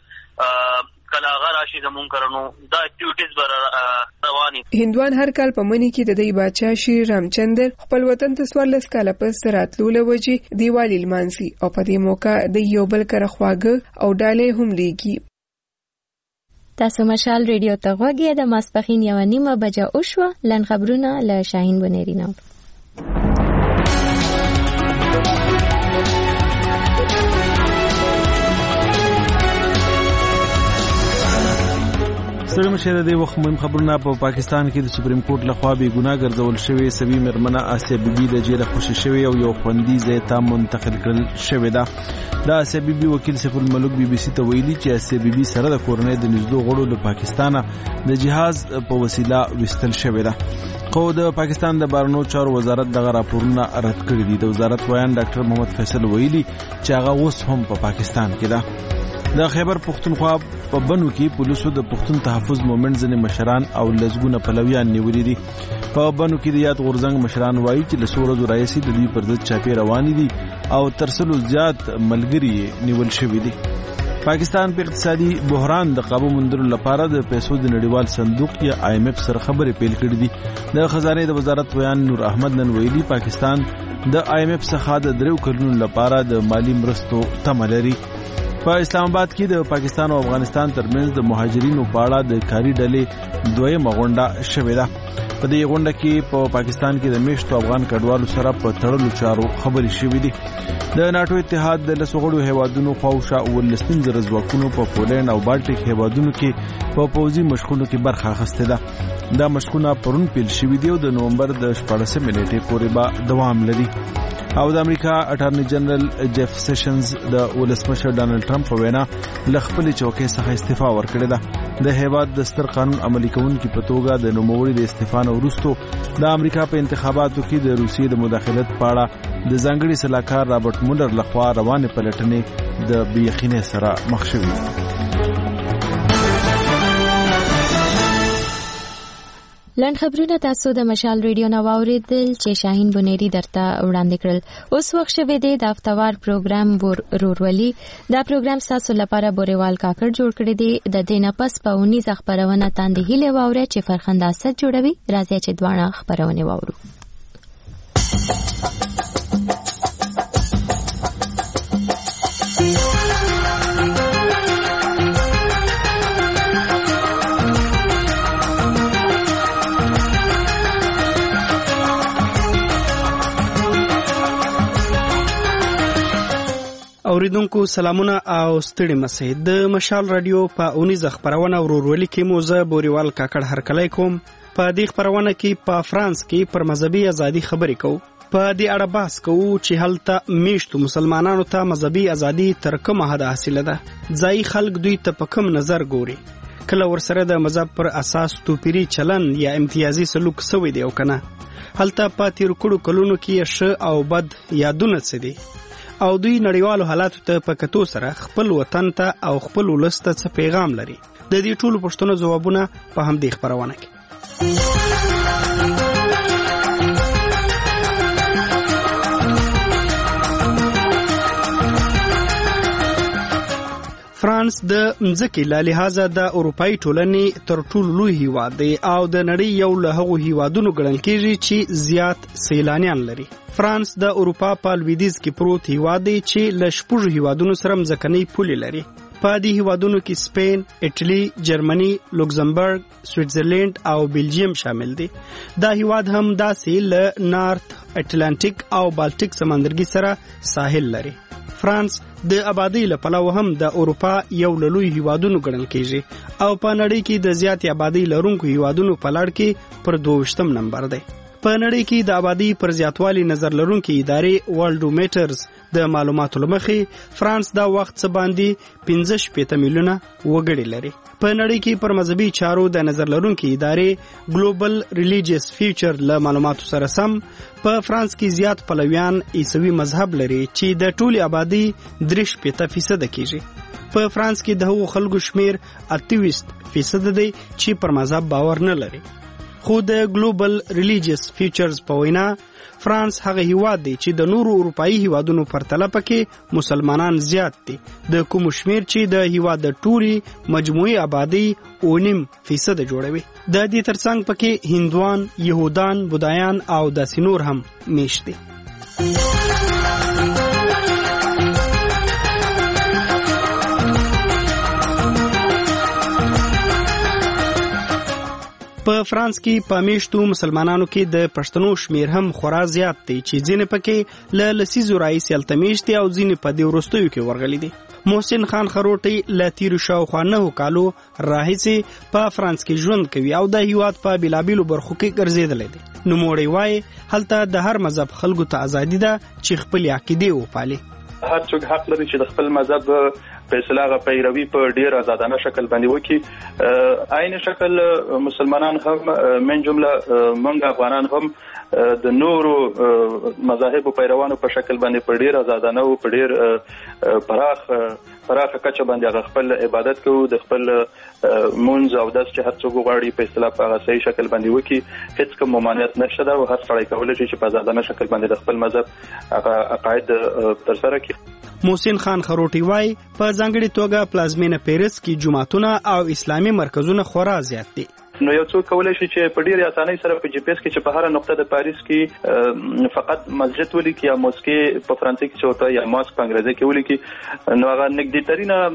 [SPEAKER 6] کې کله هغه راشي زمون کرنو دا اکټیویټیز بر رواني.
[SPEAKER 25] هندوان هر کال په منی کې د دې بادشاہ شری رامچندر خپل وطن ته څوارلس کاله پس راتلو لوجي دیوالی لمانځي او په دې موقع د یو بل کر خواږه او ډالې هم لیږي.
[SPEAKER 1] تاسو مشال ریډیو ته غوږی د ماسپخین یو نیمه بجه او شو لن خبرونه له شاهین بنيري نو
[SPEAKER 9] ستړي مشه د وخت مهم خبرونه په پاکستان کې د سپریم کورټ لخوا بې ګناه ګرځول شوی سوي مرمنه آسیا بیبي د جیل خوشی شوی او یو خوندي ځای ته منتقل کړل شوی دا د آسیا بیبي وکیل سیف الملک بي بي سي ته ویلي چې آسیا بیبي سره د کورنۍ د نږدې غړو له پاکستانه د جهاز په وسیله وستل شوی دا خو د پاکستان د بهرنیو چارو وزارت دغه راپورونه رد کړی دي. د وزارت ویان ډاکټر محمد فیصل ویلي چې هغه اوس هم په پاکستان کې ده. د خیبر پختونخوا په بنو کې پولیسو د پښتون تحفظ مومنټ ځنې مشران او لزګونه پلویان نیولې دي. په بنو کې د یاد غورځنګ مشران وایي چې له څو ورځو راهیسې د دوی پر ضد چاپې روانې دي او تر سلو زیات ملګري نیول شوي دي. پاکستان په اقتصادي بحران د قابو موندلو لپاره د پیسو د نړیوال صندوق یا آی ایم ایف سره خبرې پیل کړې دي. د خزانه د وزارت ویان نور احمد نن ویلي پاکستان د آی ایم ایف څخه د دریو کلونو لپاره د مالی مرستو تمه لري. په اسلام آباد کې د پاکستان او افغانستان ترمنځ د مهاجرینو په اړه د کاري ډلې دویمه غونډه شوې ده. په دې غونډه کې په پاکستان کې د میشتو افغان کډوالو سره په تړلو چارو خبرې شوې دي. د ناتو اتحاد د لسغړو هیوادونو خواوشا ولستین زر ځواکونو په پولند او بالټیک هیوادونو کې په پوځي مشقونو کې برخه اخیسته ده. دا مشقونه پرون پیل شوي دي او د نومبر د شپاړسمې نیټې پورې به دوام لري. او د امریکا اټارنی جنرال جیف سیشنز د ولسمشر ډانلډ ټرمپ په وینا له خپل چوکۍ څخه استعفا ورکړې ده. د هیواد د ستر قانون عملي کوونکي په توګه د نوموړي د استعفا نه وروسته د امریکا په انتخاباتو کې د روسیې د مداخلت په اړه د ځانګړي سلاکار رابرټ مولر لخوا روانې پلټنې د بې یقینۍ سره مخ شوې.
[SPEAKER 1] لن خبرونه تاسو د مشال ریډیو نو اوریدل چې شاهین بنيري درته وړاندې کړل. اوس وخت شوه دی د هفتوار پروګرام ورورولي. دا پروګرام تاسو لپاره بوريوال کاکړ جوړ کړی دی. د دینه پس په اونیز خبرونه تاندې هله واوري چې فرخنده اسد جوړوي. راځي چې دوانه خبرونه واورو.
[SPEAKER 3] اوریدونکو سلامونه او ستړي مسئ. د مشال رادیو په اونیز خبرونه ورورولي کې موزه بوريوال کاکړ هرکلی کوم. په دې خبرونه کې په فرانس کې پر مذهبي ازادي خبرې کوو. په دې اړه بحث کوو چې هلته میشتو مسلمانانو ته مذهبي ازادي تر کومه حد حاصله ده. ځایي خلک دوی ته په کوم نظر ګوري. کله ورسره د مذهب پر اساس توپیری چلن یا امتیازي سلوک سوی دی او کنه. هلته په تیر کړو کلونو کې ښه او بد یادونه څه دي او دوی نړیوالو حالاتو ته په کتو سره خپل وطن ته او خپل ولس ته څه پیغام لري. د دې ټولو پوښتنو ځوابونه په همدې خبرونه کې. فرانس د مځکې له لحاظه د اروپאי ټولنې تر ټولو لوی هیواد دی او د نړۍ یو له هغو هیوادونو ګڼل کېږي چې زیات سیلانیان لري. فرانس د اروپا په لویدیځ کې پروت هیواد دی چې له شپږو هیوادونو سره مځکنۍ پولې لري. په دې هیوادونو کې سپین، ایټالي، جرمني، لوکزمبرګ، سویټزرلند او بلجیم شامل دي. دا هیواد هم داسې له نارت اټلانټیک او بالټیک سمندرګي سره ساحل لري. فرانس د آبادی لپاره هم د اروپا یو لوی هیوادونو ګڼل کېږي او په نړۍ کې د زیات آبادی لرونکو هیوادونو په لړ کې پر دوهشتم نمبر دی. په نړۍ کې د آبادی پر زیاتوالي نظر لرونکو ادارې ورلډ میټرز د معلوماتو لمخې فرانس دا وخت څه باندې پنځه شپېته میلیونه وګړي لري. په نړۍ کې پر مذهبي چارو د نظر لرونکو ادارې ګلوبل ریلیجیس فیوچر له معلوماتو سره سم په فرانس کې زیات پلویان عیسوي مذهب لري چې د ټولي آبادی درې شپېته فیصد کېږي. په فرانس کې د هغو خلکو شمیر اته فیصد دی چې پر مذهب باور نه لري. خو د ګلوبل ریلیجیس فیوچرز په وینا فرانس هغه هیواد دی چې د نورو اروپאי هیوادونو پرتله پکې مسلمانان زیات دي. د کوم شمیر چې د هیواد د ټولي مجموعي آبادی او نیم فیصد جوړوي. د دې ترڅنګ پکې هندوان، يهودان، بودایان او داسې نور هم میشت دي. په فرانس کې په میشتو مسلمانانو کې د پښتنو شمیر هم خورا زیات دی چې ځینې پکې له لسیزو راهیسې هلته میشتې او ځینې په دې وروستیو کې ورغلي دي. محسن خان خروټی له تیرو شاوخوا نهو کالو راهیسې په فرانس کې ژوند کوي او د هیواد په بېلابېلو برخو کې ګرځېدلی دی. نوموړی وایي هلته د هر مذهب خلکو ته ازادي ده چې خپلې عقیدې وپالي.
[SPEAKER 7] هر څوک حق لري چې د خپل مذهب په اصطلاح پیروي په ډیر آزادانه شکل باندې وکړي. عین شکل مسلمانان هم من جمله موږ افغانان هم د نورو مذاهب پیروانو په شکل باندې په ډیر آزادانه او په ډیر پراخ پراخه کچه باندې خپل عبادت کوو، د خپل مونږ او داس چې هر څوک غواړي په اصطلاح په صحیح شکل باندې وکړي. هیڅ کوم ممانعت نشته دا او هر څړی کولای شي چې په آزادانه شکل باندې د خپل مذهب هغه عقاید تر سره کړي.
[SPEAKER 3] محسن خان خروټی وایي په ځانګړي توګه پلازمینه پیرس کې جماعتونه او اسلامي مرکزونه خورا زیات دي.
[SPEAKER 7] نو یو څوک کولای شي چې په ډیره اسانۍ سره په جی پی اس کې چې په هر نقطه د پاریس کې فقط مسجد ولیکي یا موسکي په فرانسوي کې چوته یا ماسک په انګریزي کې ولیکي، نو هغه نږدې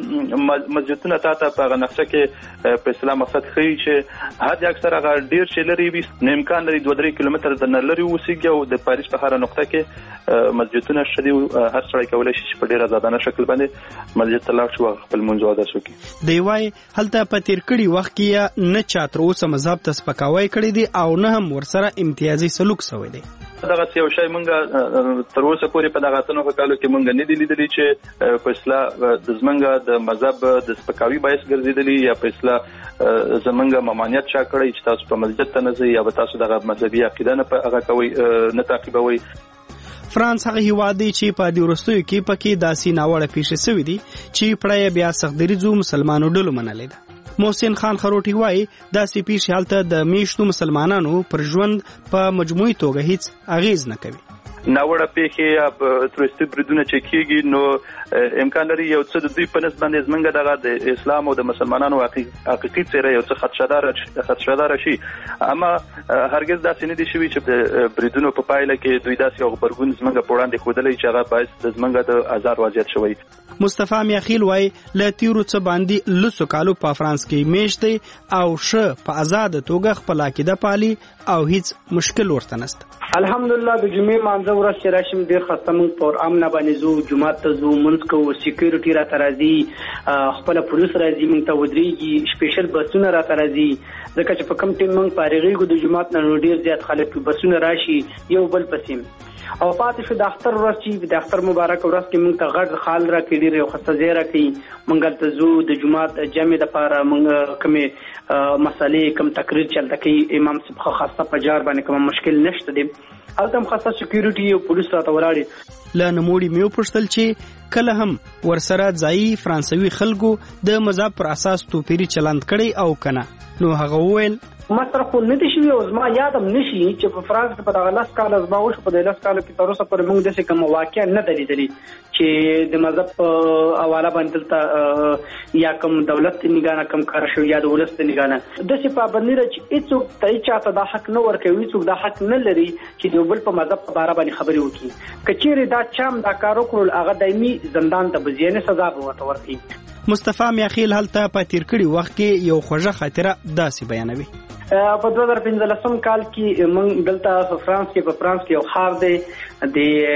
[SPEAKER 7] ترينه مسجدونه تاسو په هغه نقشه کې په اسلام مقصد ښیي چې حد اکثر هغه ډیر چې لري وي امکان لري دوه درې کیلومتر د نه لري وسیږي او د پاریس په هر نقطه کې مسجدونه شدي هر څړی کولای شي چې په ډیر آزادانه شکل باندې مسجد ته لاړ شي او خپل منځ ادا وکړي.
[SPEAKER 3] دی وايي هلته په تیر کړي وخت کې نه چاتر اوسه مذهب ته سپکاوی کړی دی او نه هم ورسره امتیازي سلوک شوی دی.
[SPEAKER 7] دغه یو شی مونږ تر اوسه پورې په دغه تنو کالو کې مونږ نه دی لیدلی چې په اصطلاح د زمونږ د مذهب د سپکاوي باعث ګرځیدلی یا په اصطلاح زمونږ ممانعت چا کړی چې تاسو په مسجد ته نه ځئ یا تاسو دغه مذهبي عقیده نه هغه کوي نه تعقیبوي.
[SPEAKER 3] فرانس هغه هیواد دی چې په دې وروستیو کې پکې داسې ناوړه پیښې شوې دي چې پړی بیا سختدریځو مسلمانو ډلو منلې ده. محسن خان خروټی وایي داسې پیښې هلته د میشتو مسلمانانو پر ژوند په مجموعي توګه هیڅ اغیز نه کوي.
[SPEAKER 7] ناوړه پیښې یا تروریستي بریدونه چې کیږي نو امکان لري یو څه د دوی په نسبت باندې زمونږ دغه د اسلام او د مسلمانانو حقیقي څیره یو څه خدشدار خدشدار شي، اما هرگز داسې نه دي شوي چې د بریدونو په پایله کې دوی داسې یو غبرګون زمونږ په وړاندې ښودلی چې هغه باعث د زمونږ د ازار وضعیت شوی.
[SPEAKER 3] مصطفی میاخیل وایي له تیرو څه باندې لسو کالو په فرانس کې میشت دی او ښه په آزاده توګه خپل عقیده پالي او هیڅ مشکل ورته نشته.
[SPEAKER 8] الحمدلله د جمعې مانځه ورځ چې راشم ډېر خسته موږ پر امن باندې ځو، جومات ته ځو، مونځ کوو، سکیورټي راته راځي، خپله پولیس راځي موږ ته ودرېږي، سپیشل بسونه راته راځي ځکه چې په کوم ټیم موږ فارغېږو د جومات نه نو ډېر زیات خلک بسونه راشي یو بل پسې او پاتې شو د اختر ورځ چې د اختر مبارک ورځ کې موږ ته غټ خال راکړي ډېر یو ښه ځای راکړي، موږ هلته ځو د جومات جمع دپاره موږ کومې مسالې کوم تقریر چې هلته کوي امام صاحب ښه خاصه په جار باندې کوم مشکل نشته دی، هلته هم خاصه سکیورټي او پولیس راته ولاړ.
[SPEAKER 3] له نوموړي مې وپوښتل چې کله هم ورسره ځایي فرانسوي خلکو د مذهب پر اساس توپیري چلند کړی او کنه، نو هغه وویل
[SPEAKER 8] ما سره خو نه دي شوي او زما یادم نشي چې په فرانس کې په دغه لس کاله زما وشو په دې لس کالو کې تر اوسه پورې موږ داسې کوم واقعه نه ده لیدلې چې د مذهب په حواله باندې دلته یا کوم دولت ته نګاه نه کم کار شوی یا د ولس ته نګاه نه داسې پابندي ده چې هېڅوک ته هېچا ته دا حق نه ورکوي، هېڅوک دا حق نه لري چې د بل په مذهب په باره باندې خبرې وکړي. که چیرې دا چا هم دا کار وکړل هغه دایمي زندان ته به ځي، یعنې سزا به ورته ورکړي.
[SPEAKER 3] مصطفی میاخیل هلته په تیر کړي وخت کې یو خوږه خاطره داسې بیانوي.
[SPEAKER 8] په دوه زره پنځلسم کال کې موږ دلته په فرانس کې په فرانس کې یو ښار دی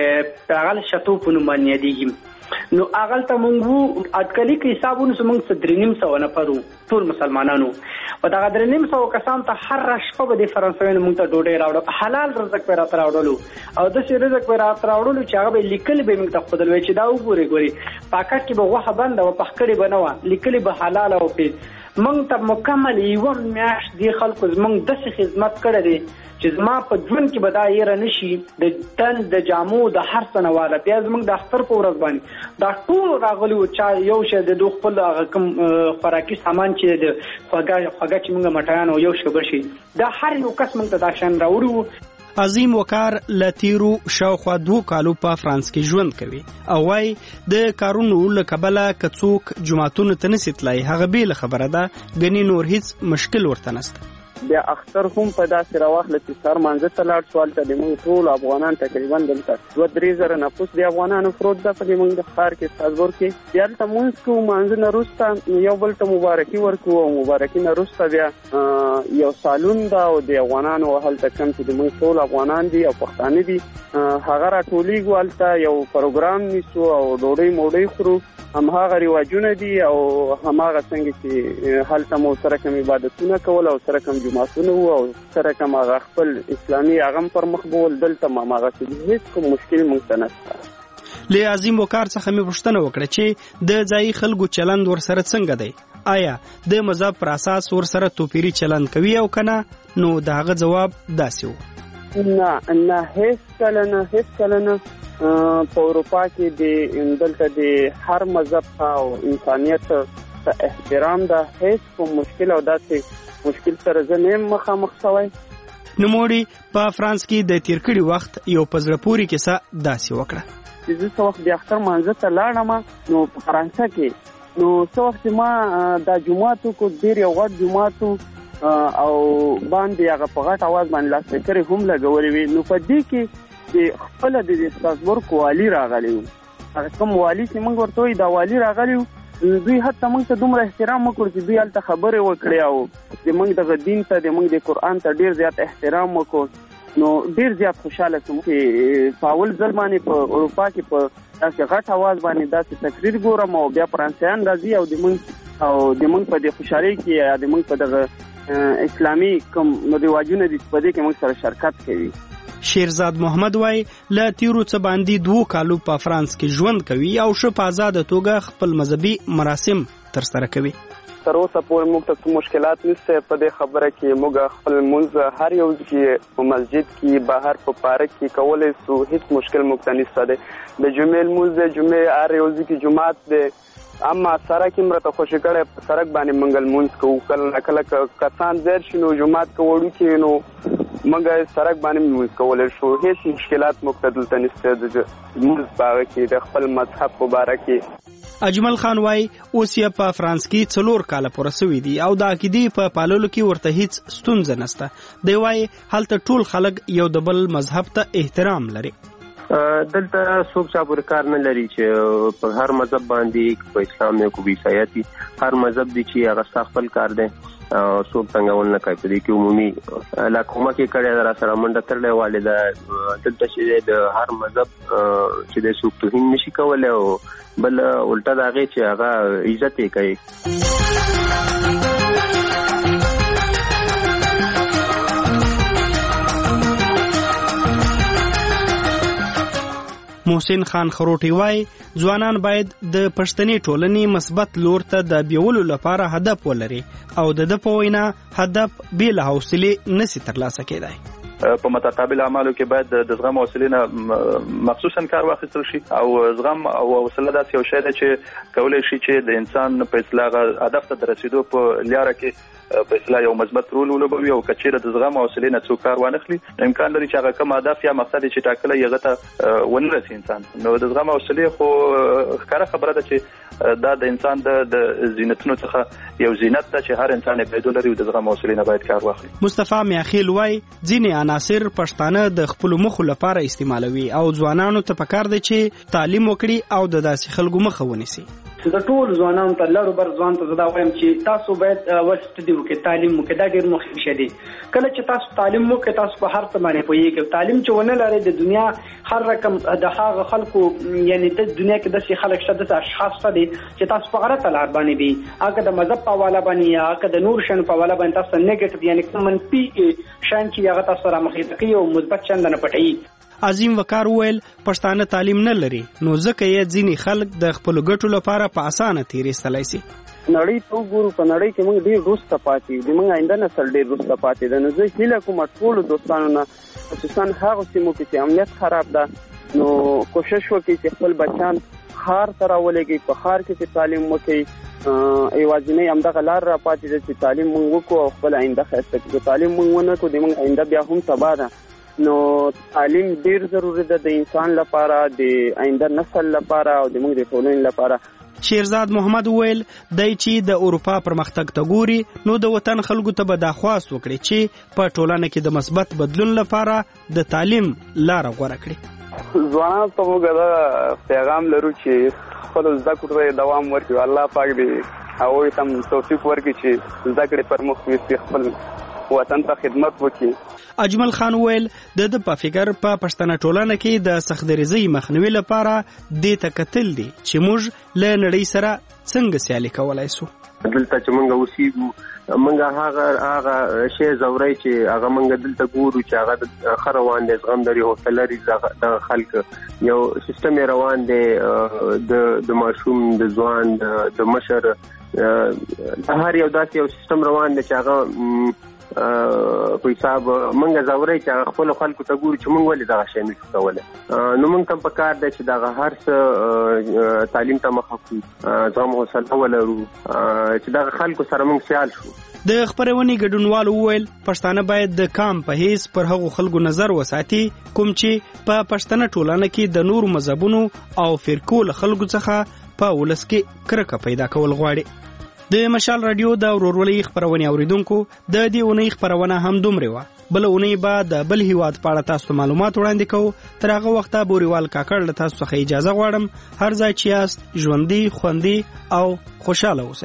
[SPEAKER 8] د هغه شاتو په نوم باندې یادېږي، نو هغه ته موږ وو اټکلي کې حساب ونیسو موږ څه درې نیم سوه نفر وو ټول مسلمانانو، په دغه درې نیم سوه کسانو ته هره شپه به د فرانسویانو موږ ته ډوډۍ راوړه، حلال رزق به راته راوړلو او داسې رزق به راته راوړلو چې هغه به لیکلي به موږ ته ښودل وی چې دا وګورئ ګورئ پاکټ کې به غوښه بنده وه پخکړې به نه وه، لیکلي به حلاله او پې موږ ته مکمل یوه میاشت دې خلکو زموږ داسې خدمت کړی دی چې زما په ژوند کې به دا یېره نه شي د تن د جامو د هر څه نه واله. بیا زموږ د اختر په ورځ باندې دا ټول راغلي وو، چا یو شی د دوی خپل هغه کوم خوراکي سامان چې د خوږه خوږه چې موږ مټیان او یو شی بل شي دا هر یو کس موږ ته دا شیان راوړي وو.
[SPEAKER 3] عظیم وقار له تیرو شاوخوا دوه کالو په فرانس کې ژوند کوي او وايي د کارونو له کبله که څوک جوماتونو ته نسي تلای هغه بېله خبره ده، ګنې نور هیڅ مشکل ورته نشته.
[SPEAKER 11] بیا اختر هم په داسې راواخله چې سر مانځه ته لاړ شو. هلته د موږ ټول افغانان تقریبا دلته دوه درې زره نفوس د افغانانو پروت ده په موږ د ښار کې استازبور کې. بیا هلته مونځ کوو، مانځه نه وروسته یو بل ته مبارکي ورکوو او مبارکي نه وروسته بیا یو سالون ده او د افغانانو هلته کوم چې د موږ ټول افغانان دي او پښتانه دي هغه راټولیږو، هلته یو پروګرام نیسو او ډوډۍ موډۍ خورو. هماغه رواجونه دي او هماغه څنګه چې هلته مو سره کوم عبادتونه کول او سره کوم جماعتونه وو او سره کوم هغه خپل اسلامي هغه پر مخ بول دلته ما هغه هیڅ کوم مشکل مونږ ته نشته.
[SPEAKER 3] له عظیم وقار څخه مې پوښتنه وکړه چې د ځایي خلکو چلند ورسره څنګه دی، آیا د مذهب پر اساس ورسره توپیری چلند کوي او کنه؟ نو داغه جواب داسې و:
[SPEAKER 11] نه نه هیڅ کله نه هیڅ کله نه. په اروپا کې د دلته د هر مذهب او انسانیت ته احترام ده، هیڅ کوم مشکل او داسې مشکل سره زه نه مخامخ شوی.
[SPEAKER 3] نوموړي په فرانس کې د تیر کړي وخت یو په زړه پورې کیسه داسې وکړه
[SPEAKER 11] چې زه څه وخت د اختر مانځه ته لاړم نو په فرانسه کې نو څه وخت ما دا جمعاتو کو ډېر یو غټ جمعاتو او باندې هغه په غټ اواز باندې لاسپیکرې هم لګولې وي. نو په دې کې د خپل د استاسبورګ والی راغلی و، هغه کوم والی چې موږ ورته وایي دا والی راغلی و، دوی حتی موږ ته دومره احترام وکړ چې دوی هلته خبرې وکړې او د موږ دغه دین ته د موږ د قرآن ته ډېر زیات احترام وکړ. نو ډېر زیات خوشحاله شوم چې په اول ځل باندې په اروپا کې په داسې غټ اواز باندې داسې تقریر ګورم او بیا فرانسیان راځي او د موږ او د موږ په دې خوشحالۍ کې یا د موږ په دغه اسلامي کوم رواجونه دي په دې کې موږ سره شرکت کوي.
[SPEAKER 3] شیرزاد محمد وای له تیرو څه باندې دوه کالو په فرانس کې ژوند کوي او ش په آزاد توګه خپل مذهبي مراسم تر سره کوي.
[SPEAKER 11] تر اوسه پورې موږ ته مشکلات نشته په دې خبره کې. موږ خپل مونځ هر یو چې په مسجد کې بهر په پارک کې کولای سو، هیڅ مشکل موږ ته نشته. د جمعې مونځ د جمعې هر یو چې جمعات دی، اما سره کې مرته خوشی کړه په سرک باندې منګل مونږ کوو. کله کله کسان زیر شنو جمعات کوړو کې نو موږ سرک باندې مونږ کولای شو. هیڅ مشکلات موږ ته دلته نشته د مونږ باغ کې د خپل مذهب مبارک کې.
[SPEAKER 3] اجمل خان وای اوس یې په فرانس کې څلور کاله پوره شوی دی او د عقیدې په پاللو کې ورته هیڅ ستونزه نشته. دی وای هلته ټول خلک یو د بل مذهب ته احترام لري.
[SPEAKER 12] دلته څوک چا پورې کار نه لري چې په هر مذهب باندې په اسلام نه کو عیسایت هر مذهب دی چې هغه خپل کار دی او څوک څنګه ول نه کوي. په دې کې عمومي علاقومه کې کړه در سره منډه ترلې والده دلته چې د هر مذهب چې د څوک توهین نشي کولای او بل الټا داغه چې هغه عزت یې کوي.
[SPEAKER 3] محسن خان خروټي وای ځوانان باید د پښتني ټولنې مثبت لور ته د بیولو لپاره هدف ولري او د د په وینا هدف بې له حوصله نسی ترلاسه کېدای.
[SPEAKER 7] په متقابل اعمالو کې باید د زغم او حوصله مخصوصا کار واخیستل شي او زغم او حوصله داسې یو شی دی چې کولای شي چې د انسان په اصلاح هدف ته رسیدو په لاره کې په اصلاح یو مثبت رول ولوبوي او کچېره د زغم او حوصله نه څو کار وانخلي امکان لري چې هغه کوم هدف یا مقصد چې ټاکلی یې غته ونرسي انسان. نو د زغم او حوصله خو ښکاره خبره ده چې دا د انسان د زینتونو څخه یو زینت ده چې هر انسان یې باید ولري او د زغم او حوصله نه باید کار واخلي.
[SPEAKER 3] مصطفی میاخیل وای ځینې عناصر پښتانه د خپل مخ لپاره استعمالوي او ځوانانو ته پکار دي چې تعلیم وکړي او د داسې خلکو مخه ونیسي.
[SPEAKER 8] د ټول ځوانانو ته لارو بر ځوان ته زدا وایم چې تاسو باید ورستدي وکړئ، تعلیم وکړئ. دا ډېر مهم شی دی. کله چې تاسو تعلیم وکړئ تاسو په هر څه باندې پوهیږئ. تعلیم چې ونه لرئ د دنیا هر رقم د هغه خلکو یعنی د دنیا کې داسې خلک شته د اشخاص ته دي چې تاسو په غلطه لار باندې دي، هغه د مذهب په حواله باندې یا هغه د نور شن په حواله باندې تاسو نیگیټیو یعنی منفي شان چې هغه تاسو را مخې ته کوي او مثبت شان نه پټي.
[SPEAKER 3] عظیم وقار ویل پښتانه تعلیم نه لري نو ځکه یې ځینې خلک د خپل ګټو لپاره په اسانه تیرېستلای شي.
[SPEAKER 11] نړۍ ته وګورو په نړۍ کې موږ ډېر وروسته پاتې دي، موږ آینده نسل ډېر وروسته پاتې ده. نو زه هیله کوم ټولو دوستانو نه خصوصا هغو سیمو کې چې امنیت خراب ده نو کوشش وکړي چې خپل بچیان ښار ته راولېږي، په ښار کې چې تعلیم وکړي. یوازینۍ همدغه لار را پاتې ده چې تعلیم موږ وکړو او خپل آینده ښایسته کړو. تعلیم موږ ونه کړو د موږ آینده بیا هم تباه ده. نو تعلیم ډیر ضروری ده د انسان لپاره، د آینده نسل لپاره او د موږ د ټولنې لپاره.
[SPEAKER 3] شیرزاد محمد وویل دی چې د اروپا پرمختګ ته ګوري نو د وطن خلکو ته به دا خواست وکړي چې په ټولنه کې د مثبت بدلون لپاره د تعلیم لاره غوره کړي.
[SPEAKER 11] ځوانان ته موږ دا پیغام لرو چې خپل زده کړو دوام ورکړي. الله پاک دې هغوی ته توفیق ورکړي چې زده کړې پر مخ یوسي، خپل وطن ته خدمت وکړي.
[SPEAKER 3] اجمل خان ویل د د په فکر په پښتنه ټولنه کې د سختدریزۍ مخنیوي لپاره دې ته کتل دي چې موږ له نړۍ سره څنګه سیالي کولای شو.
[SPEAKER 12] دلته چې موږ اوسېږو موږ هغه هغه شی زوري چې هغه موږ دلته ګورو چې هغه ښه روان دی، زغم لري، حوصله لري د خلک، یو سیستم روان دی د د ماشوم د ځوان د مشر هر یو داسې یو سیستم روان دی چې هغه په حساب منګه زوري چې خپل خلکو ته ګوري چې موږ ولې دغه شی نشو کولی. نو موږ ته پکار دی چې دغه هر څه تعلیم ته مخه کړو، زغم حوصله ولرو چې دغه خلکو سره موږ سیال شو.
[SPEAKER 3] د خبرونې ګډونوالو وویل پښتانه باید د کام په هیڅ پر هغو خلکو نظر وساتي کوم چې په پښتنه ټولنه کې د نورو مذهبونو او فرقو له خلکو څخه په ولس کې کرکه پیدا کول غواړي. د مشال رادیو د ورورولۍ خبرونه اوریدونکو د دې اونۍ خبرونه هم دومره وه. بل اونۍ به د بل هیواد په اړه تاسو معلومات وړاندې کوو. تر هغه وخته بوریوال کاکړ له تاسو څخه اجازه غواړم. هر ځای چې یاست ژوندي، خوندي او خوشاله اوسئ.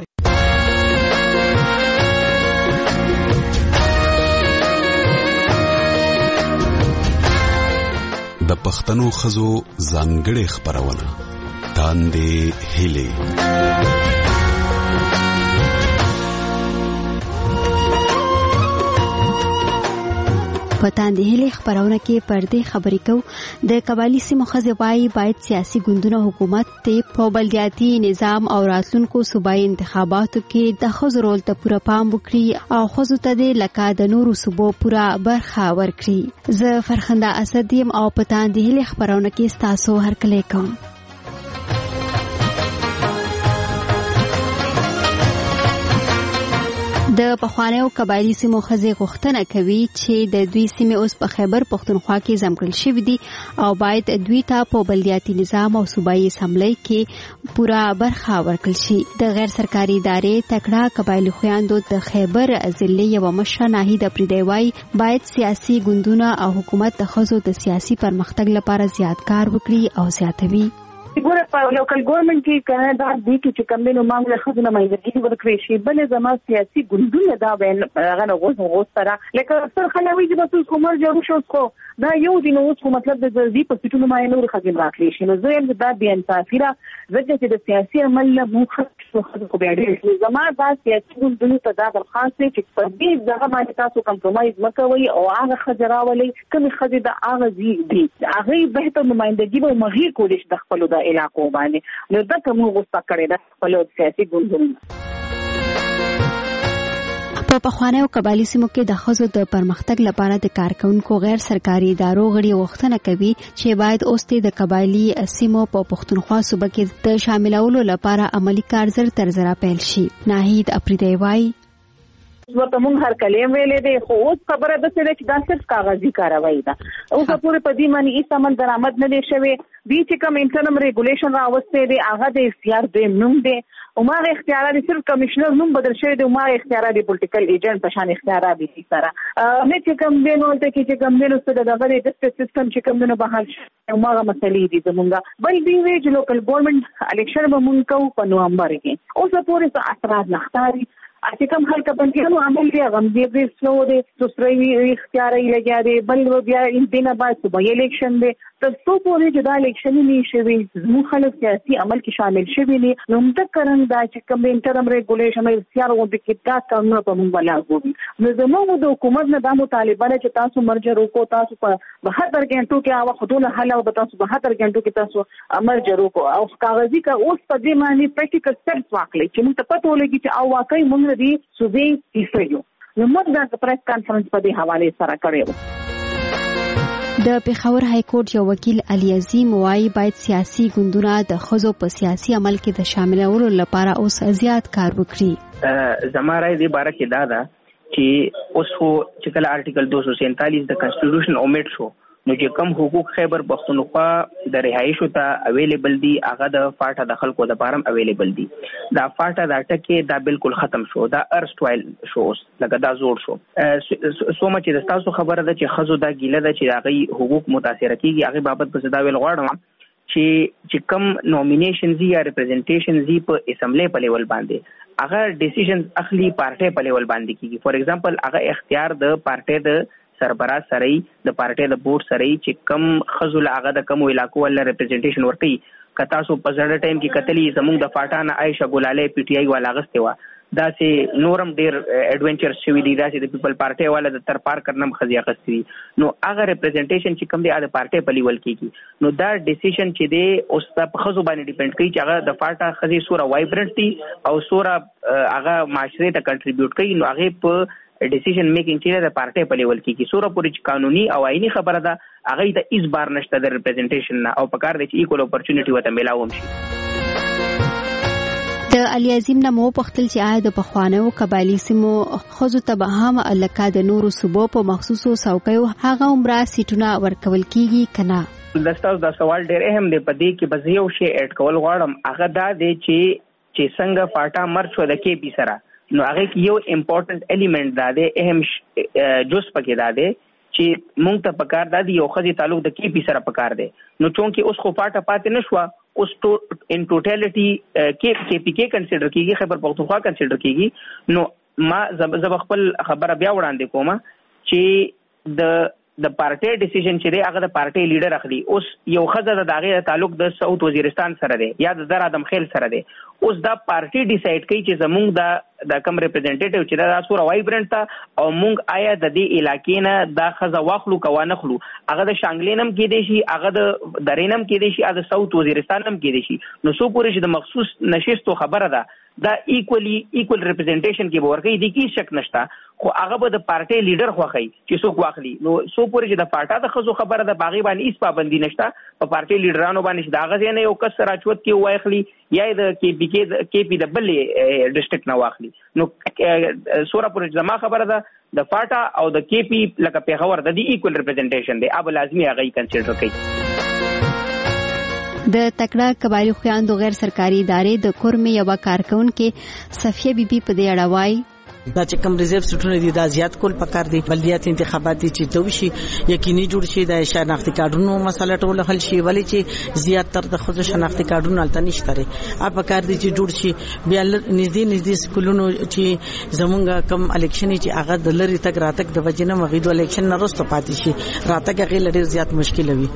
[SPEAKER 13] د پښتنو ښځو ځانګړې خبرونه تاندې هیلې.
[SPEAKER 14] په تاندې هیلې خبرونه کې پردې خبرې کوو. د قبایلي سیمو ښځې وایي باید سیاسي ګوندونه حکومت ته په بلدیاتي نظام او راتلونکو صوبایي انتخاباتو کې د ښځو رول ته پوره پام وکړي او ښځو ته د لکه د نورو صوبو پوره برخه ورکړي. زه فرخنده اسد یم او په تاندې هیلې خبرونه کې ستاسو هرکلی کوم. د پخوانیو قبایلي سیمو ښځې غوښتنه کوي چې د دوی سیمې اوس په خیبر پښتونخوا کې ځمکړل شوي دي او باید دوی ته په بلدیاتي نظام او صوبایي اسمبلی کې پوره برخه ورکړل شي. د غیر سرکاري ادارې تکړه قبایلي خویندو د خیبر ضلع یوه مشره ناهید افریدی وایي باید سیاسي ګوندونه او حکومت د ښځو د سیاسي پرمختګ لپاره زیات کار وکړي او زیاتوي.
[SPEAKER 15] ګوره په لوکل ګورنمنت کې کنه دا دي چې کوم نو مانګ له خزو نه مایندګي ورکړي شي بل زما سیاسي ګوندونه دا وین هغه نو غوښ غوښ سره لکه اکثر خلک وایي چې بس کومر جوړ شو خو دا یو دی نو څه مطلب د دې په سټونو باندې نور خزم راکړي شي. نو زه هم دا بیا انصافي را زګه چې د سیاسي عمل له موخه خزو کو بیا ډېر زما دا سیاسي ګوندونه ته دا درخواست چې په دې ځای باندې تاسو کمپرمایز مکوئ او هغه خجراولي کوم خزې د هغه دی دی هغه به ته نمائندګي به مغیر کولی شي د خپل د علاقو باندې. نو دا کوم غوښتنه کړې ده خپل سیاسي ګوندونه.
[SPEAKER 14] په پخوانیو قبایلي سیمو کې د ښځو د پرمختګ لپاره د کارکونکو غیر سرکاري ادارو غړي غوښتنه کوي چې باید اوس د قبایلي سیمو په پښتونخوا صوبه کې د شاملولو لپاره عملی کار زر تر زره پیل شي. ناهید افریدی وایي
[SPEAKER 15] ورته مونږ هر کلیم ویلې دی خو اوس خبره ده چې دا صرف کاغذي کاروایی ده. اوس پورې په دې معنی هیڅ عمل درآمد نه دی شوی. دې چې کوم انټرنم ریګولیشن راوسته دی هغه د اختیار دی نوم دی او ما اختیارات صرف کمشنر نوم بدل شوی دی. ما اختیارات دی پولیټیکل ایجنټ په شان اختیارات دي سره نه چې کوم دی نو ته کې چې کوم دی نو څه دغه د سیستم چې کوم نه بحال شي ما مسلې دي زمونږ بل دی وی چې لوکل ګورنمنت الیکشن به مونږ کوو په نومبر کې. اوس پورې څه اثرات نختاري چې کوم خلک باندې عمل دی غم دی په سلو دی سوسري اختیاري لګیا دی بل بیا دینه بعد صبح الیکشن دی تر څو پورې چې دا الیکشن نه شي زمو خلک سیاسي عمل کې شامل شوي دي نو موږ کرن دا چې کوم انټرم ریګولیشن او اختیار و د کېدا څنګه په موږ بلاغو نو زموږ د حکومت نه د مطالبه چې تاسو مرجه روکو تاسو په بهتر غنټو کې او خودونه حل او تاسو بهتر غنټو کې تاسو مرجه روکو او کاغذي کا اوس په دې معنی پریکټیکل سټیپس واخلي چې موږ ته پته ولګي چې او واقعي موږ دې صوبې تیسیو نو موږ د پریس کانفرنس په دې حواله سره کړو.
[SPEAKER 14] د پیښور های کورټ یو وکیل علي عظیم وايي باید سیاسي ګوندونه د ښځو په سیاسي عمل کې د شاملولو لپاره اوس زیات کار وکړي.
[SPEAKER 16] زما رائے دې باره کې دا ده چې اوس خو چې کله آرټیکل دو سو سینتالیس د کانسټیټیوشن اومټ شو
[SPEAKER 10] نو چې کوم حقوق خیبر پختونخوا د رهایشو ته اویلیبل دي هغه د فاټا د خلکو د بارم اویلیبل دي. دا فاټا دا ټکي دا بالکل ختم شو، دا ارسټوایل شو، لکه دا زوړ شو. سو مچ د تاسو خبره ده چې خزو دا ګیله ده چې هغه حقوق متاثر کیږي، هغه بابت په صدا ویل غواړم چې چې کم نومینیشن زی یا ریپرزنټیشن زی په اسمبلی په لیول باندې هغه ډیسیژن اخلي پارټي په لیول باندې کیږي. فور ایگزامپل هغه اختیار د پارټي د سربراہ سره د پارټي د بورډ سره چې کم خزل هغه د کم علاقو ول ریپرزنټیشن ورکړي. کتا سو په زړه ټایم کې کتلی زموږ د فاټانه عائشہ ګلاله پی ټی آی والا غسته وا دا سه نورم ډیر ایڈونچر شوی دی، دا سه د پیپل پارټي والا د تر پار کرنم خزیا غستی نو هغه ریپرزنټیشن چې کم دی د پارټي په لیول کېږي. نو دا ډیسیژن چې دی اوس په خزو باندې ډیپند کوي چې هغه د فاټا خزي سوره وایبرنت دي او سوره هغه معاشره ته کنټریبیوټ کوي. نو هغه په ډیسیژن میکینګ چې د پارټي په لیول کېږي سوره پوری قانوني او آئینی خبره ده، هغه د اس بار نشته د ریپرزنټیشن نه او په کار دی چې ایکول اپورچونټی وته ملاوم شي.
[SPEAKER 14] د علي عظیم نه مو پختل چې آیا د پخوانیو قبایلی سیمو خزو ته به هم الکا د نورو صوبو په مخصوصو څوکیو هغه عمره سیټونه ورکول کیږي کنه؟
[SPEAKER 10] داستاو دا سوال ډیر اهم دی. په دې کې به یو شی اډ کول غواړم، هغه دا دی چې چې څنګه فاټا مرچ و د کې پی سره نو هغه کې یو امپورټنت الیمنٹ دا دی، اهم جز پکې دا دی چې مونږ ته پکار دا دی یو خزي تعلق د کې پی سره پکار دی. نو چونکه اوس خو فاټا پاتې نشو، اوس ان ټوټالیټي کې کې پی کې کنسیډر کیږي، خیبر پختونخوا کنسیډر کیږي. نو ما زب خپل خبره بیا وړاندې کوم چې د د پارټي ډیسیژن چې دی هغه د پارټي لیډر اخلي. اوس یو خزه د داغه تعلق د سعود وزیرستان سره دی یا د در ادم خیل سره دی، اوس دا پارټي ډیسایډ کوي چې زمونږ د د کم ریپرزنټیټیو چې دا سوره وایبرنت او مونږ آیا د دې علاقې نه دا خزه واخلو کا ونه خلو، هغه د شانګلینم کې دی شي، هغه د درینم کې دی شي، هغه د سعود وزیرستانم کې دی شي. نو سو پورې چې د مخصوص نشستو خبره ده دا ایکولی ایکول ریپرزنټیشن کې به ورکړي، د کی شک نشته، خو هغه به د پارټي لیډر خوخی چې څوک واخلي. نو سو پورې چې د فاټا د خزو خبره ده باغی باندې هیڅ پابندي نشته، په پارټي لیډرانو باندې دا غزه نه یو کس راچوت کې واخلي یا د کې بي کې کې پی د بلې ډیسټریکټ نه واخلي. نو سوره پورې زما خبره ده د فاټا او د کې پی لکه پیښور د دې ایکول ریپرزنټیشن دی، اب لازمي هغه کنسیډر کړي.
[SPEAKER 14] د تکړه قبایلی خویندو غیر سرکاري ادارې د کورمې یو کارکونکو صفیه بیبي په دې اړه وایي
[SPEAKER 16] دا چې کوم ریزرو سټونه دي دا زیات کول پکار دي. بلدیات انتخابات دي چې دوی شي یقیني جوړ شي د شناختی کارډونو مسله ټول حل شي، ولی چې زیات تر د خود شناختی کارډونو الته نشته لري. اپ پکار دي چې جوړ شي بیا نږدې نږدې سکولونو چې زمونږ کم الیکشن چې هغه د لری تک راتک د وجنه مغیدو الیکشن نه رسته پاتې شي، راتک هغه لري زیات مشکل وي.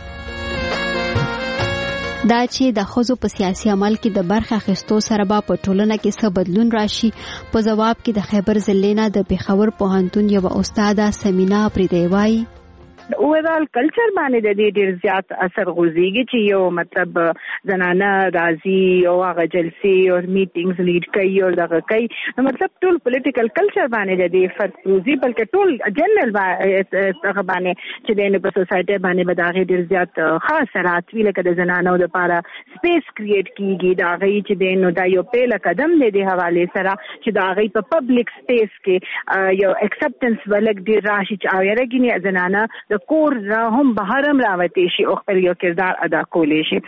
[SPEAKER 14] دا چې د خزو په سیاسي عمل کې د برخه اخیستو سره به په ټولنه کې څه بدلون راشي، په جواب کې د خیبر ضلع د پېښور پوهنتون یو استاد سمینا پریدی وایي
[SPEAKER 17] اوورال کلچر باندې د دې ډیر زیات اثر غورځيږي چې یو مطلب زنانه راځي او هغه جلسې او میټینګز لیډ کوي او دغه کوي، نو مطلب ټول پولیټیکل کلچر باندې د دې فرق غورځي، بلکې ټول جنرال هغه باندې چې د په سوسایټي باندې به دغه ډیر زیات خاص اثرات وی لکه د زنانو لپاره سپیس کریټ کیږي، دا غي چې د نو دا یو پیل قدم دی د حواله سره چې دا غي په پبلک سپیس کې یو اکسپټنس ولګ دی راشي چې او یرګینی زنانه کور را هم بهرم راوتی شي او خپل یو کردار ادا کولی شي.